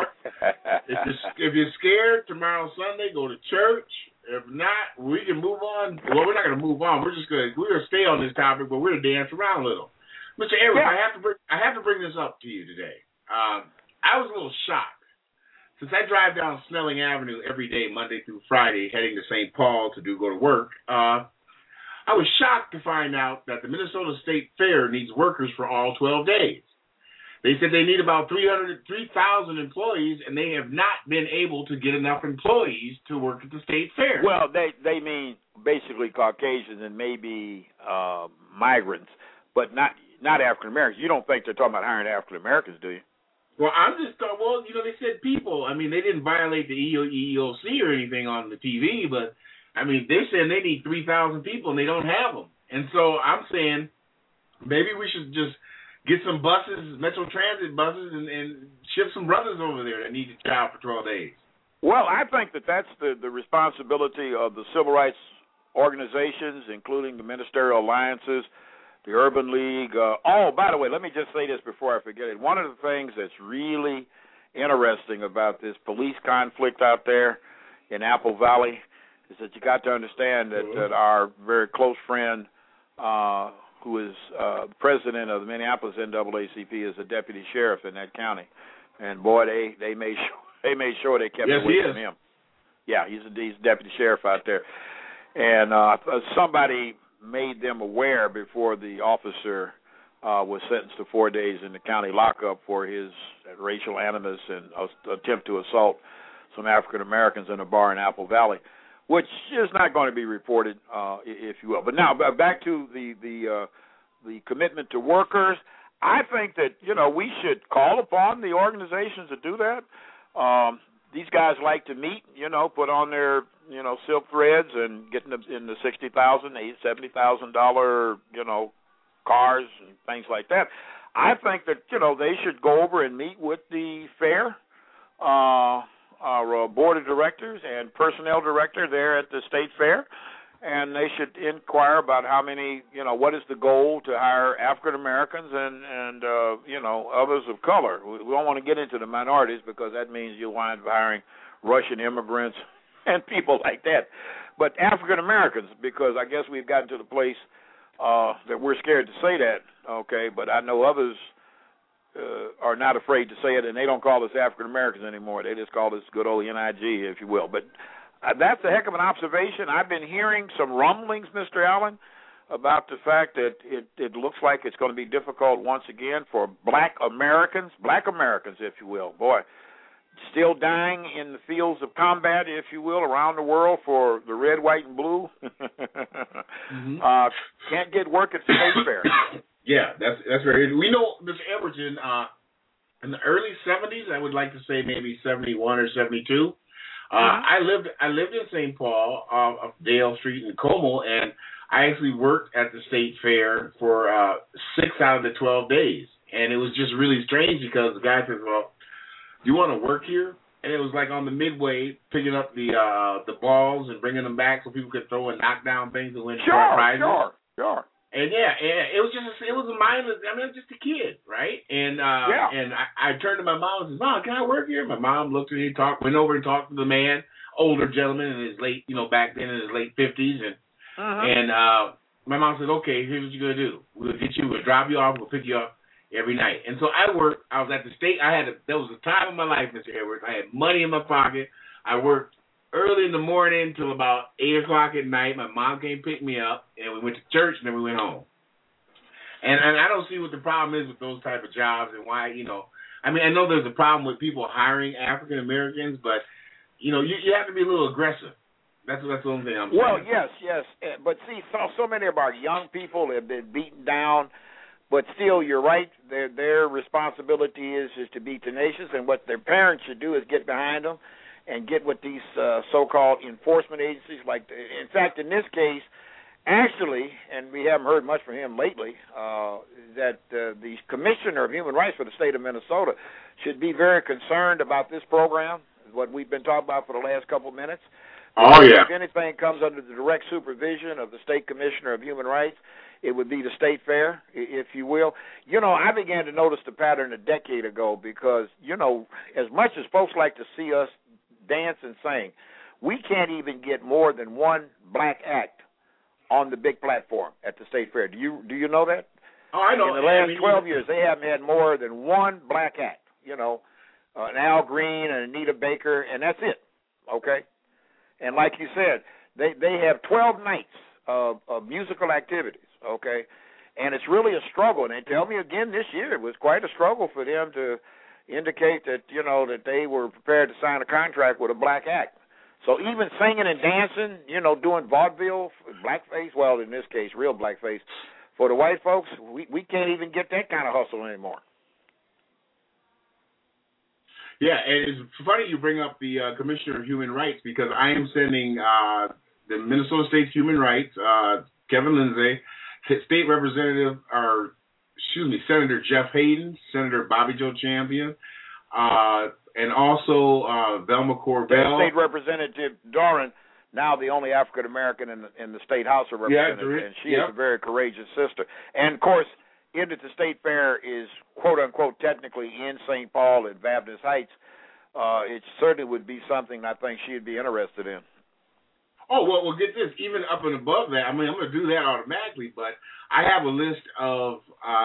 If you're scared, tomorrow Sunday, go to church. If not, we can move on. Well, we're not going to move on. We're going to stay on this topic, but we're going to dance around a little. Mr. Edwards, I have to bring this up to you today. I was a little shocked. Since I drive down Snelling Avenue every day, Monday through Friday, heading to St. Paul to go to work, I was shocked to find out that the Minnesota State Fair needs workers for all 12 days. They said they need about 3,000 employees, and they have not been able to get enough employees to work at the State Fair. Well, they mean basically Caucasians and maybe migrants, but not African Americans. You don't think they're talking about hiring African Americans, do you? Well, I'm just they said people. I mean, they didn't violate the EEOC or anything on the TV, but I mean, they're saying they need 3,000 people and they don't have them. And so I'm saying maybe we should just get some buses, Metro Transit buses, and ship some brothers over there that need a job for 12 days. Well, I think that's the responsibility of the civil rights organizations, including the ministerial alliances, the Urban League. By the way, let me just say this before I forget it. One of the things that's really interesting about this police conflict out there in Apple Valley is that you got to understand that our very close friend, who is president of the Minneapolis NAACP, is a deputy sheriff in that county, and boy, they made sure they kept away from him. Yeah, he's deputy sheriff out there, and somebody made them aware before the officer was sentenced to 4 days in the county lockup for his racial animus and attempt to assault some African Americans in a bar in Apple Valley, which is not going to be reported, if you will. But now back to the commitment to workers. I think that we should call upon the organizations to do that. These guys like to meet, put on their silk threads and get in the $60,000, $70,000 cars and things like that. I think that they should go over and meet with the fair. Our board of directors and personnel director there at the State Fair, and they should inquire about how many, what is the goal to hire African Americans and others of color. We don't want to get into the minorities because that means you'll wind up hiring Russian immigrants and people like that. But African Americans, because I guess we've gotten to the place that we're scared to say that, okay, but I know others are not afraid to say it, and they don't call us African Americans anymore. They just call us good old NIG, if you will. But that's a heck of an observation. I've been hearing some rumblings, Mr. Allen, about the fact that it looks like it's going to be difficult once again for black Americans, if you will. Boy, still dying in the fields of combat, if you will, around the world for the red, white, and blue. Can't get work at the State Fair. Yeah, that's very. We know, Mr. Edwards, in the early 70s, I would like to say maybe 71 or 72, I lived in St. Paul, off Dale Street in Como, and I actually worked at the state fair for 6 out of the 12 days. And it was just really strange because the guy says, well, do you want to work here? And it was like on the midway, picking up the balls and bringing them back so people could throw and knock down things and win prizes. Sure. And it was a mindless. I mean, I was just a kid, right? And and I turned to my mom and said, "Mom, can I work here?" My mom looked at me, went over and talked to the man, older gentleman in his late, back then in his late 50s, and my mom said, "Okay, here's what you're gonna do. We'll drop you off, we'll pick you up every night." And so I worked. I was at the state. That was the time of my life, Mr. Edwards. I had money in my pocket. I worked early in the morning till about 8 o'clock at night. My mom came pick me up, and we went to church, and then we went home. And I don't see what the problem is with those type of jobs and why, I mean, I know there's a problem with people hiring African Americans, but, you have to be a little aggressive. That's the only thing I'm saying. Well, yes. But see, so many of our young people have been beaten down, but still, you're right. Their responsibility is to be tenacious, and what their parents should do is get behind them and get with these so-called enforcement agencies. In fact, in this case, actually, and we haven't heard much from him lately, that the Commissioner of Human Rights for the state of Minnesota should be very concerned about this program, what we've been talking about for the last couple of minutes. Oh, yeah. If anything comes under the direct supervision of the State Commissioner of Human Rights, it would be the State Fair, if you will. I began to notice the pattern a decade ago because, as much as folks like to see us dance and sing, we can't even get more than one black act on the big platform at the State Fair. Do you know that? Oh, I know. In the last 12 years, they haven't had more than one black act, an Al Green and Anita Baker, and that's it, okay? And like you said, they have 12 nights of musical activities, okay? And it's really a struggle. And they tell me again this year it was quite a struggle for them to indicate that, that they were prepared to sign a contract with a black act. So even singing and dancing, doing vaudeville, blackface, well, in this case, real blackface, for the white folks, we can't even get that kind of hustle anymore. Yeah, and it's funny you bring up the Commissioner of Human Rights because I am sending the Minnesota State Human Rights, Kevin Lindsay, State Representative, Senator Jeff Hayden, Senator Bobby Joe Champion, and also Velma Corbell. State Representative Doran, now the only African American in the State House of Representatives, and she is a very courageous sister. And of course, in that the State Fair is quote unquote technically in St. Paul at Baptist Heights, it certainly would be something I think she'd be interested in. Oh, well, get this. Even up and above that, I mean, I'm going to do that automatically, but I have a list of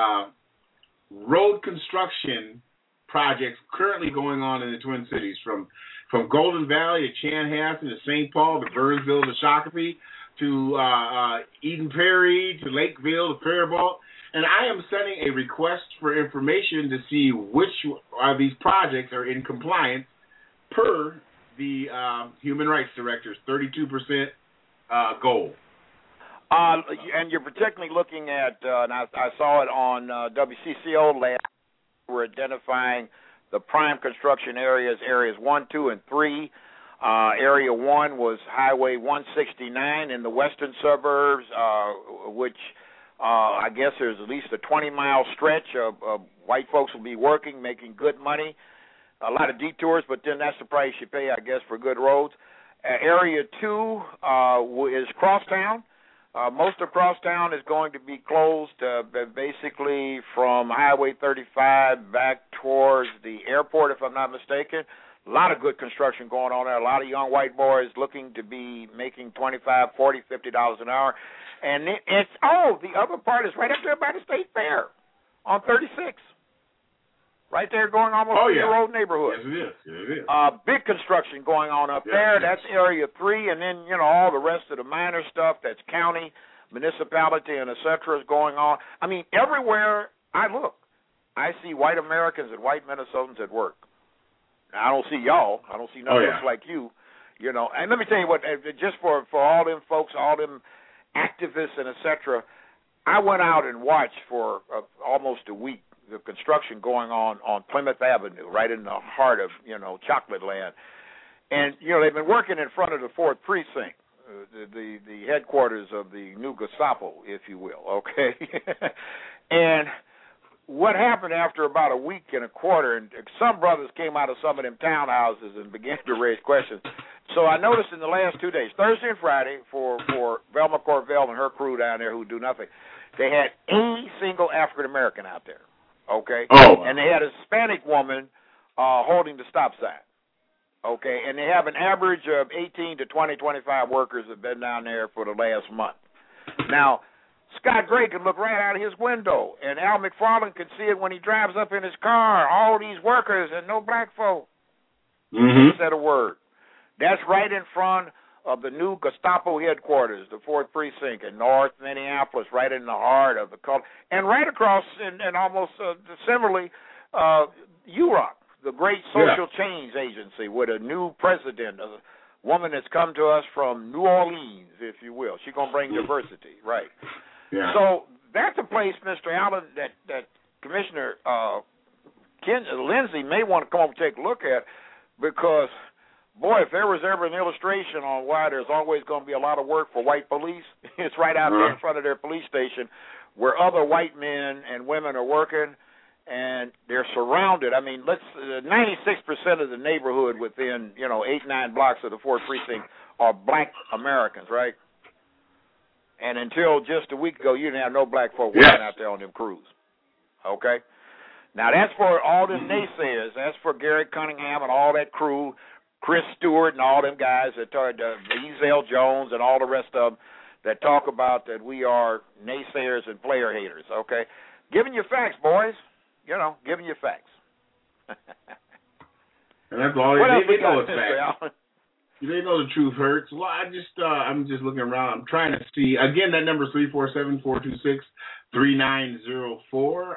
road construction projects currently going on in the Twin Cities, from Golden Valley to Chanhassen to St. Paul to Burnsville to Shakopee to Eden Prairie to Lakeville to Faribault. And I am sending a request for information to see which of these projects are in compliance per the Human Rights Director's 32% goal. And you're particularly looking at, and I saw it on WCCO last, we're identifying the prime construction areas 1, 2, and 3. Area 1 was Highway 169 in the western suburbs, which I guess there's at least a 20-mile stretch of white folks will be working, making good money. A lot of detours, but then that's the price you pay, I guess, for good roads. Area 2 is Crosstown. Most of Crosstown is going to be closed basically from Highway 35 back towards the airport, if I'm not mistaken. A lot of good construction going on there. A lot of young white boys looking to be making $25, $40, $50 an hour. And the other part is right up there by the State Fair on 36. Right there going almost through the road neighborhood. Yes, it is. Big construction going on up there. Yes. That's Area 3, and then, all the rest of the minor stuff, that's county, municipality, and et cetera is going on. I mean, everywhere I look, I see white Americans and white Minnesotans at work. Now, I don't see y'all. I don't see none of us like you, And let me tell you what, just for all them folks, all them activists and et cetera, I went out and watched for almost a week the construction going on Plymouth Avenue, right in the heart of, Chocolate Land. And, they've been working in front of the 4th Precinct, the headquarters of the new Gestapo, if you will, okay? And what happened after about a week and a quarter, and some brothers came out of some of them townhouses and began to raise questions. So I noticed in the last 2 days, Thursday and Friday, for Velma Corvell and her crew down there who do nothing, they had a single African-American out there, okay? Oh. And they had a Hispanic woman holding the stop sign, okay? And they have an average of 18 to 25 workers that have been down there for the last month. Now, Scott Gray can look right out of his window, and Al McFarland can see it when he drives up in his car. All these workers and no black folk. Mm-hmm. Said a word. That's right in front of the new Gestapo headquarters, the 4th Precinct in North Minneapolis, right in the heart of the culture. And right across, and almost similarly, UROC, the great social change agency with a new president, a woman that's come to us from New Orleans, if you will. She's going to bring diversity, right? Yeah. So that's a place, Mr. Allen, that Commissioner Lindsay may want to come over and take a look at, because, boy, if there was ever an illustration on why there's always going to be a lot of work for white police, it's right out there in front of their police station where other white men and women are working, and they're surrounded. I mean, 96% of the neighborhood within, 8-9 blocks of the 4th Precinct are black Americans, right? And until just a week ago, you didn't have no black folk working out there on them crews. Okay? Now, that's for all them naysayers. That's for Gary Cunningham and all that crew, Chris Stewart and all them guys, Ezell Jones and all the rest of them that talk about that we are naysayers and player haters. Okay? Giving you facts, boys. Giving you facts. And that's all they know is facts. They know the truth hurts. Well, I'm just looking around. I'm trying to see. Again, that number is 347-426-3904.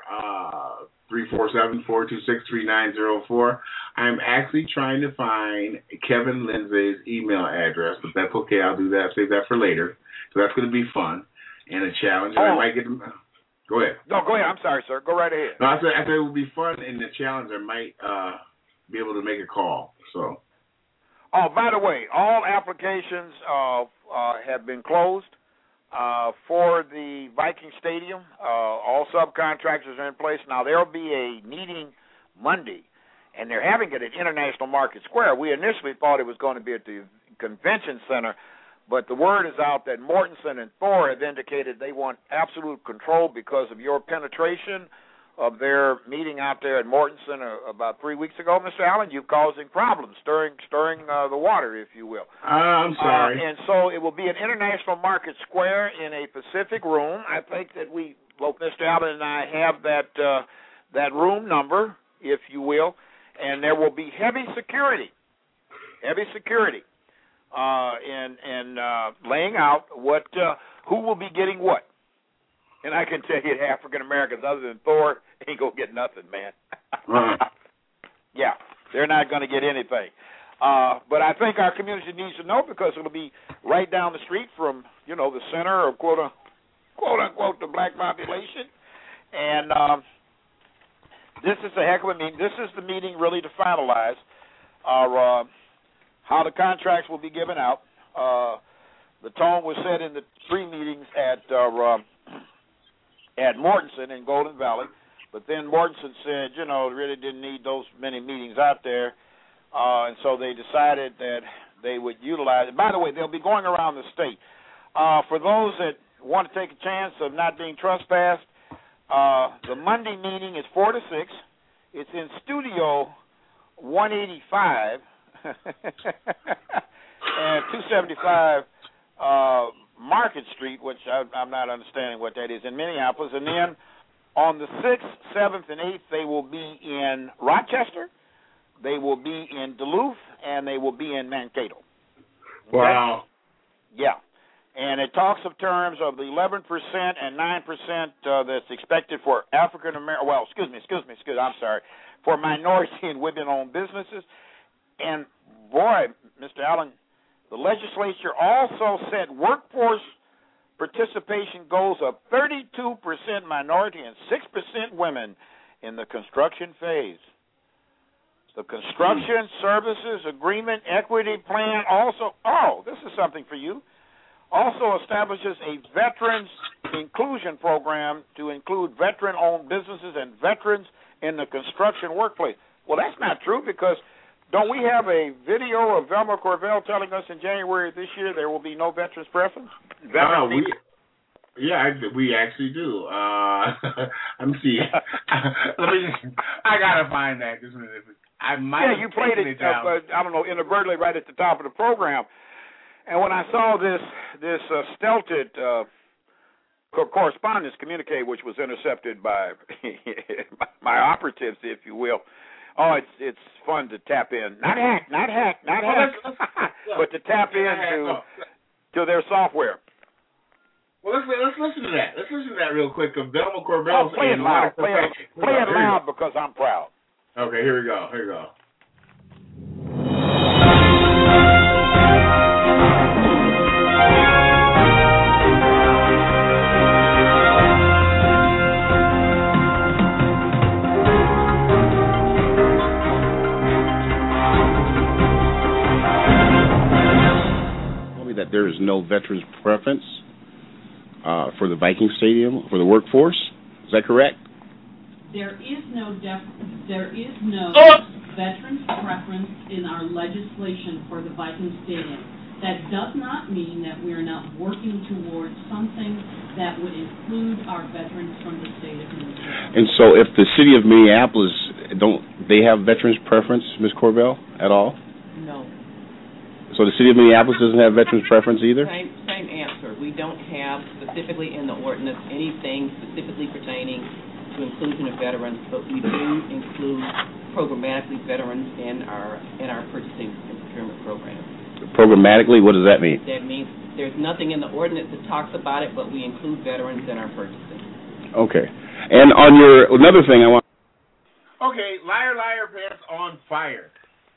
347-426-3904. I'm actually trying to find Kevin Lindsay's email address, but that's okay. I'll do that. Save that for later. So that's going to be fun and a challenge. I might get. Go ahead. No, go ahead. I'm sorry, sir. Go right ahead. No, I said it will be fun and the challenge. I might be able to make a call. So. Oh, by the way, all applications have been closed for the Viking Stadium. All subcontractors are in place. Now, there will be a meeting Monday, and they're having it at International Market Square. We initially thought it was going to be at the Convention Center, but the word is out that Mortensen and Thor have indicated they want absolute control because of your penetration of their meeting out there at Mortensen about 3 weeks ago, Mr. Allen. You're causing problems, stirring the water, if you will. I'm sorry. And so it will be at International Market Square in a Pacific room. I think that both Mr. Allen and I have that room number, if you will, and there will be heavy security, and laying out who will be getting what. And I can tell you, African Americans, other than Thor, ain't gonna get nothing, man. Yeah, they're not gonna get anything. But I think our community needs to know, because it'll be right down the street from, the center of quote unquote the black population. And this is a heck of a meeting. This is the meeting really to finalize how the contracts will be given out. The tone was set in the 3 meetings at Mortensen in Golden Valley, but then Mortensen said, really didn't need those many meetings out there, and so they decided that they would utilize it. By the way, they'll be going around the state. For those that want to take a chance of not being trespassed, the Monday meeting is 4 to 6. It's in Studio 185 and 275 Market Street, which I'm not understanding what that is, in Minneapolis. And then on the 6th, 7th, and 8th, they will be in Rochester, they will be in Duluth, and they will be in Mankato. Okay? Wow. Yeah. And it talks of terms of the 11% and 9% that's expected for African American. Well, excuse me. I'm sorry, for minority and women-owned businesses. And boy, Mr. Allen, the legislature also set workforce participation goals of 32% minority and 6% women in the construction phase. The Construction Services Agreement Equity Plan also, this is something for you, also establishes a veterans inclusion program to include veteran-owned businesses and veterans in the construction workplace. Well, that's not true, because don't we have a video of Velma Corvell telling us in January of this year there will be no veterans preference? We actually do. Let me see. I gotta find that. I might. Yeah, you played it. I don't know, inadvertently right at the top of the program. And when I saw this stelted correspondence communique, which was intercepted by my operatives, if you will. Oh, it's fun to tap in. Not hack, but to tap into to their software. Well, let's listen to that. Let's listen to that real quick. Of Velma Corvell. Play it loud. Play it loud because I'm proud. Okay, here we go. That there is no veterans preference for the Viking Stadium for the workforce. Is that correct? There is no veterans preference in our legislation for the Viking Stadium. That does not mean that we are not working towards something that would include our veterans from the state of Minnesota. And so, if the city of Minneapolis don't they have veterans preference, Ms. Corvell, at all? No. So the city of Minneapolis doesn't have veterans preference either? Same answer. We don't have specifically in the ordinance anything specifically pertaining to inclusion of veterans, but we do include programmatically veterans in our purchasing and procurement program. Programmatically, what does that mean? That means there's nothing in the ordinance that talks about it, but we include veterans in our purchasing. Okay. And on another thing I want. Okay, liar, pants on fire.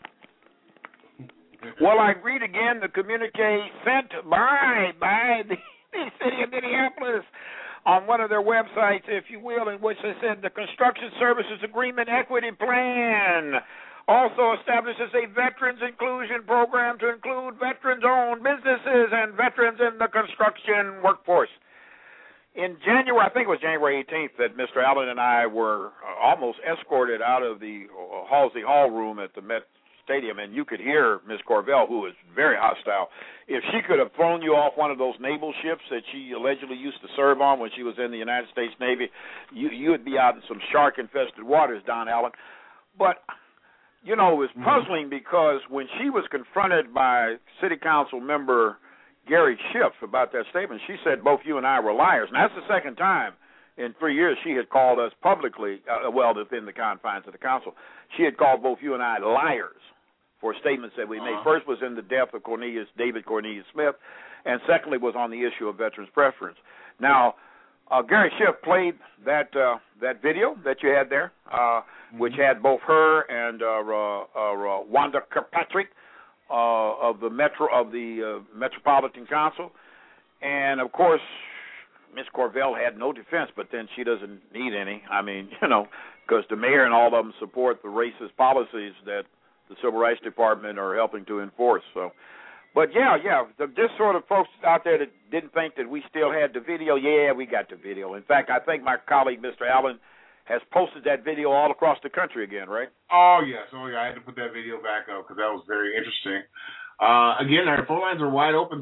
Well, I read again the communique sent by the city of Minneapolis on one of their websites, if you will, in which they said the Construction Services Agreement Equity Plan also establishes a veterans inclusion program to include veterans-owned businesses and veterans in the construction workforce. In January, I think it was January 18th, that Mr. Allen and I were almost escorted out of the Halsey Hall room at the Met Stadium, and you could hear Ms. Corvell, who is very hostile. If she could have thrown you off one of those naval ships that she allegedly used to serve on when she was in the United States Navy, you would be out in some shark-infested waters, Don Allen. But, it was puzzling because when she was confronted by City Council member Gary Schiff about that statement, she said both you and I were liars. And that's the second time in 3 years she had called us publicly, within the confines of the council, she had called both you and I liars for statements that we made. First was in the death of David Cornelius Smith, and secondly was on the issue of veterans preference. Now, Gary Schiff played that video that you had there, which had both her and Wanda Kirkpatrick of the Metropolitan Council, and of course Ms. Corvell had no defense, but then she doesn't need any. I mean, because the mayor and all of them support the racist policies that the Civil Rights Department are helping to enforce. So, but this sort of folks out there that didn't think that we still had the video, we got the video. In fact, I think my colleague, Mr. Allen, has posted that video all across the country again, right? Oh, yes. I had to put that video back up because that was very interesting. Again, our phone lines are wide open,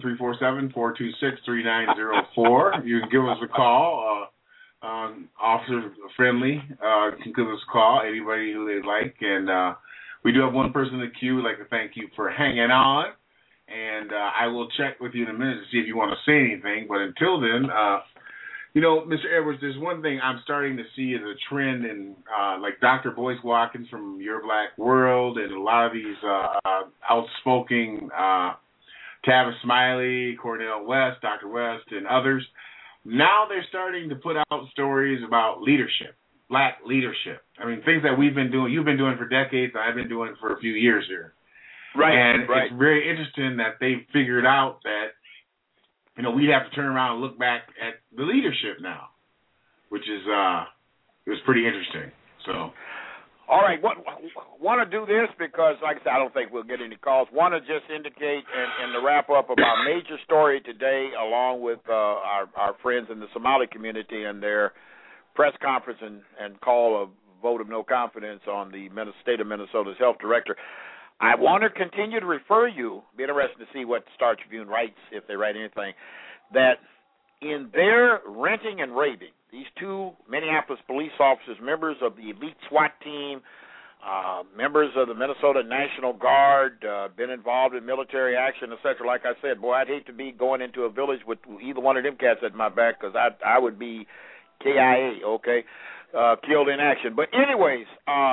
347-426-3904. You can give us a call. Officer friendly can give us a call, anybody who they like. And we do have one person in the queue. We'd like to thank you for hanging on. And I will check with you in a minute to see if you want to say anything. But until then, Mr. Edwards, there's one thing I'm starting to see as a trend in, like Dr. Boyce Watkins from Your Black World and a lot of these outspoken Tavis Smiley, Cornel West, Dr. West, and others. Now they're starting to put out stories about leadership, black leadership. I mean, things that we've been doing, you've been doing for decades, and I've been doing it for a few years here. Right. And it's very interesting that they've figured out that, we'd have to turn around and look back at the leadership now, which is it was pretty interesting. So, All right, want to do this because, like I said, I don't think we'll get any calls. Want to just indicate and to wrap up of our major story today, along with our friends in the Somali community and their press conference and call a vote of no confidence on the state of Minnesota's health director. I want to continue to refer you, be interested to see what the Star Tribune writes, if they write anything, that in their renting and raiding, these two Minneapolis police officers, members of the elite SWAT team, members of the Minnesota National Guard, been involved in military action, etc. Like I said, boy, I'd hate to be going into a village with either one of them cats at my back because I would be KIA, okay, killed in action. But anyways,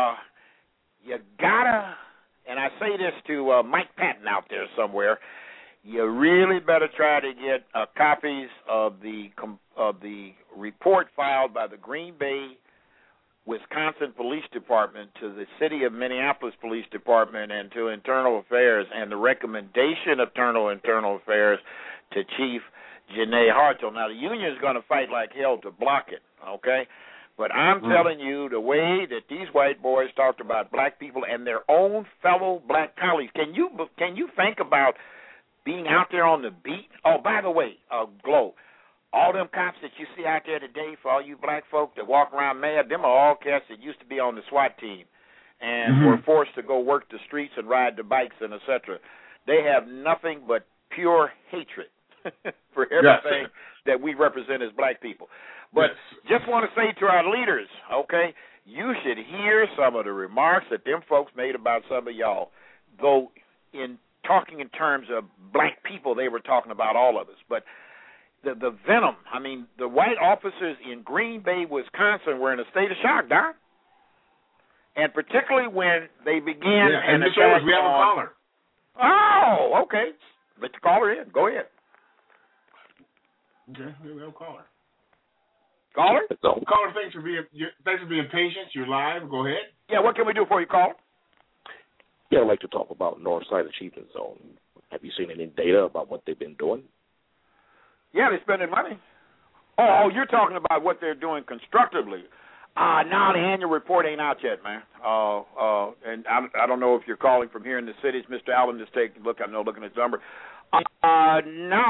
you gotta, and I say this to Mike Patton out there somewhere, you really better try to get copies of the report filed by the Green Bay, Wisconsin Police Department to the City of Minneapolis Police Department and to Internal Affairs, and the recommendation of Internal Affairs to Chief Janae Hartel. Now, the union is going to fight like hell to block it, okay? But I'm telling you, the way that these white boys talked about black people and their own fellow black colleagues, can you think about being out there on the beat? Oh, by the way, Glow, all them cops that you see out there today, for all you black folk that walk around mad, them are all cats that used to be on the SWAT team and were forced to go work the streets and ride the bikes and etc. They have nothing but pure hatred for everything that we represent as black people. But just want to say to our leaders, okay, you should hear some of the remarks that them folks made about some of y'all. Though in talking in terms of black people, they were talking about all of us. But the venom, I mean, the white officers in Green Bay, Wisconsin were in a state of shock, Don. And particularly when they began and Mr. Edwards, we have a caller. Oh, okay. Let the caller in. Go ahead. Okay, we have a caller. Caller? Caller, thanks for being patient. You're live. Go ahead. Yeah, what can we do for you, caller? Yeah, I'd like to talk about Northside Achievement Zone. Have you seen any data about what they've been doing? Yeah, they're spending money. Oh, you're talking about what they're doing constructively. No, the annual report ain't out yet, man. And I don't know if you're calling from here in the cities. Mr. Allen, just take a look. I know, looking at his number. No,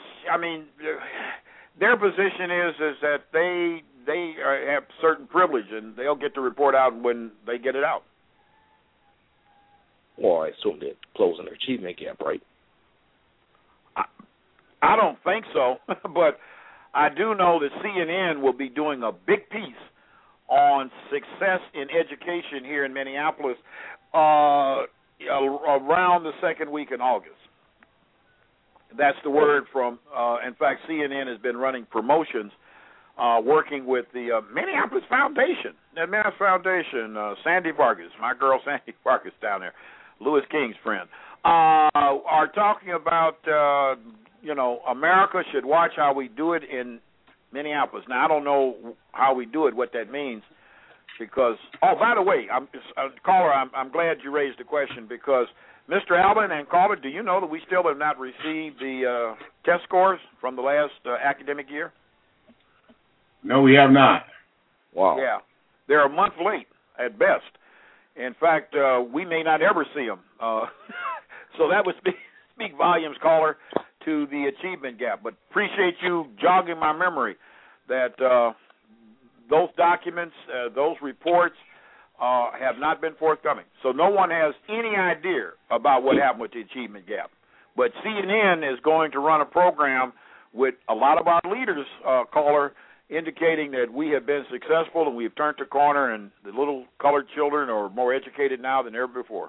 their position is that they have certain privilege, and they'll get the report out when they get it out. Well, I assume they're closing their achievement gap, right? I don't think so, but I do know that CNN will be doing a big piece on success in education here in Minneapolis around the second week in August. That's the word from, in fact, CNN has been running promotions, working with the Minneapolis Foundation. That Minneapolis Foundation, Sandy Vargas, my girl Sandy Vargas down there, Louis King's friend, are talking about, America should watch how we do it in Minneapolis. Now, I don't know how we do it, what that means, because, by the way, caller, I'm glad you raised the question, because Mr. Alvin and caller, do you know that we still have not received the test scores from the last academic year? No, we have not. Wow. Yeah, they're a month late at best. In fact, we may not ever see them. So that would speak volumes, caller, to the achievement gap. But appreciate you jogging my memory that those documents, those reports have not been forthcoming. So no one has any idea about what happened with the achievement gap. But CNN is going to run a program with a lot of our leaders, caller, indicating that we have been successful and we have turned the corner, and the little colored children are more educated now than ever before.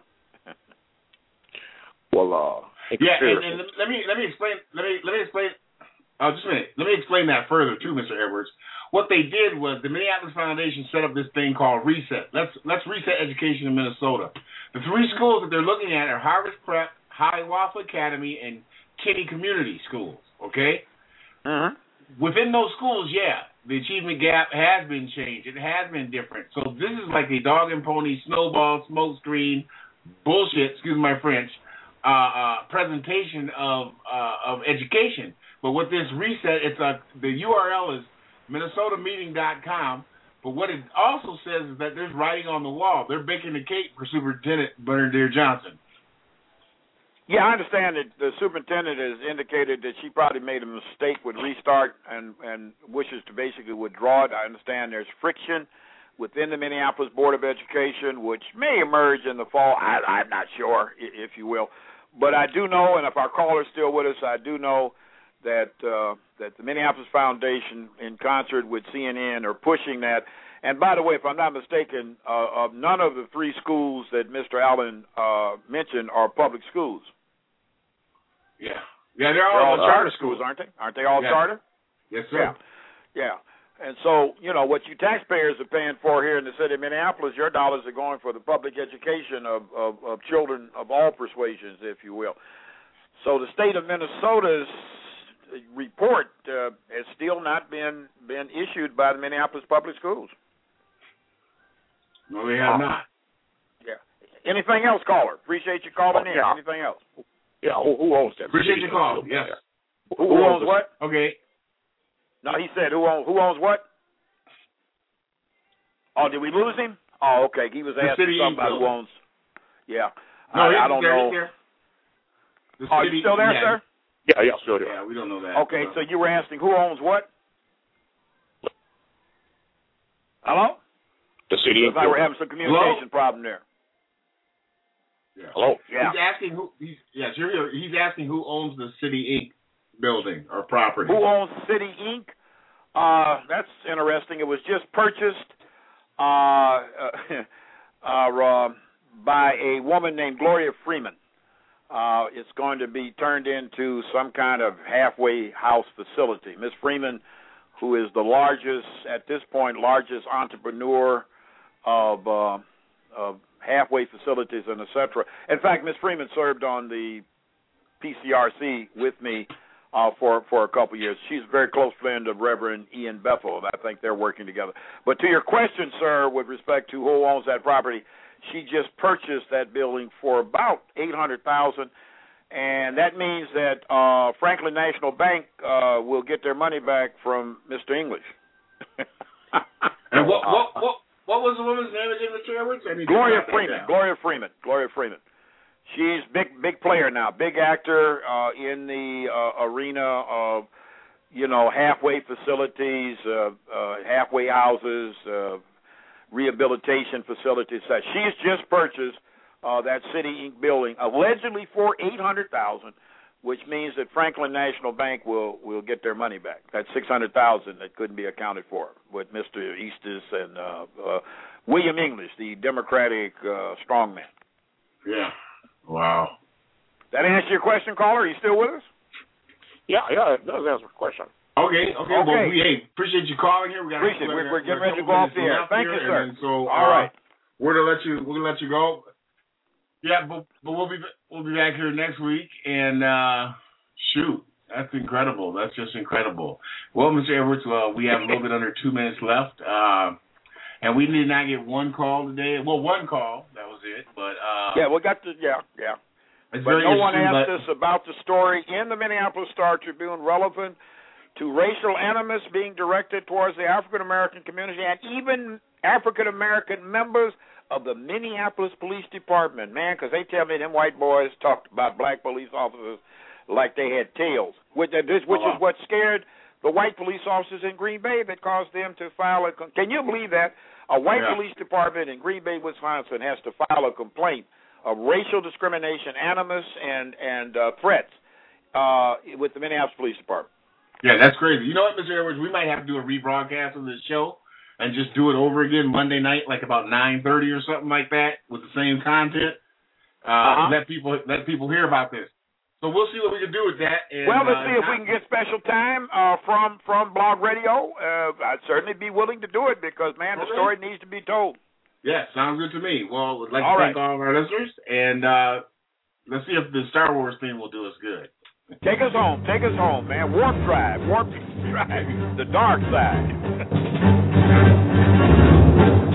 Well, and let me explain. Let me explain. Just a minute. Let me explain that further too, Mr. Edwards. What they did was the Minneapolis Foundation set up this thing called Reset. Let's reset education in Minnesota. The three schools that they're looking at are Harvest Prep, Hiawatha Academy, and Kinney Community Schools. Okay. Within those schools, the achievement gap has been changed. It has been different. So this is like a dog and pony, snowball, smoke screen, bullshit, excuse my French, presentation of education. But with this reset, the URL is minnesotameeting.com But what it also says is that there's writing on the wall. They're baking the cake for Superintendent Bernadette Johnson. Yeah, I understand that the superintendent has indicated that she probably made a mistake with Restart and wishes to basically withdraw it. I understand there's friction within the Minneapolis Board of Education, which may emerge in the fall. I'm not sure, if you will. But I do know, and if our caller's still with us, I do know that the Minneapolis Foundation, in concert with CNN, are pushing that. And by the way, if I'm not mistaken, none of the three schools that Mr. Allen mentioned are public schools. Yeah, they're all charter schools, aren't they? Aren't they all charter? Yes, sir. Yeah. And so, what you taxpayers are paying for here in the city of Minneapolis, your dollars are going for the public education of children of all persuasions, if you will. So the state of Minnesota's report has still not been issued by the Minneapolis Public Schools. No, they have not. Yeah. Anything else, caller? Appreciate you calling in. Yeah. Anything else? Yeah, who owns that? Appreciate your call. Yes. Who owns what? Okay. No, he said who owns what? Oh, did we lose him? Oh, okay. He was asking something about who owns. Yeah. No, I don't know. Are you still there, sir? Yeah, still there. Yeah, we don't know that. Okay, so you were asking who owns what? Hello? The city. Looks like we're having some communication problem there. Yeah. Hello? Yeah. He's asking who. You're here. He's asking who owns the City Inc. building or property. Who owns City Inc.? That's interesting. It was just purchased by a woman named Gloria Freeman. It's going to be turned into some kind of halfway house facility. Ms. Freeman, who is the largest entrepreneur of halfway facilities and et cetera. In fact, Ms. Freeman served on the PCRC with me for a couple of years. She's a very close friend of Reverend Ian Bethel, and I think they're working together. But to your question, sir, with respect to who owns that property, she just purchased that building for about $800,000, and that means that Franklin National Bank will get their money back from Mr. English. And what was the woman's name again, Mr. Edwards? Gloria Freeman. She's big player now, big actor in the arena of, halfway facilities, halfway houses, rehabilitation facilities. She's just purchased that City Inc. building, allegedly for $800,000, which means that Franklin National Bank will get their money back. That's $600,000 that couldn't be accounted for with Mr. Eastis and William English, the Democratic strongman. Yeah. Wow. That answer your question, caller? Are you still with us? Yeah, it does answer the question. Okay. Well, we appreciate you calling here. We're getting ready to go off the air. Thank you, sir. So, all right, we're gonna let you go. Yeah, but we'll be back here next week, and shoot, that's incredible. That's just incredible. Well, Mr. Edwards, we have a little bit under 2 minutes left, and we did not get one call today. Well, one call, that was it. But we got the yeah. But no one asked us about the story in the Minneapolis Star-Tribune relevant to racial animus being directed towards the African-American community and even African-American members of the Minneapolis Police Department, man, because they tell me them white boys talked about black police officers like they had tails, which is what scared the white police officers in Green Bay that caused them to file can you believe that? A white police department in Green Bay, Wisconsin has to file a complaint of racial discrimination, animus, and threats with the Minneapolis Police Department. Yeah, that's crazy. You know what, Mr. Edwards? We might have to do a rebroadcast of this show and just do it over again Monday night, like about 9:30 or something like that, with the same content. Let people hear about this. So we'll see what we can do with that. And, let's see if we can get special time from Blog Radio. I'd certainly be willing to do it because, man, the story needs to be told. Yeah, sounds good to me. Well, we'd like to thank all of our listeners, and let's see if the Star Wars thing will do us good. Take us home, man. Warp Drive, the dark side.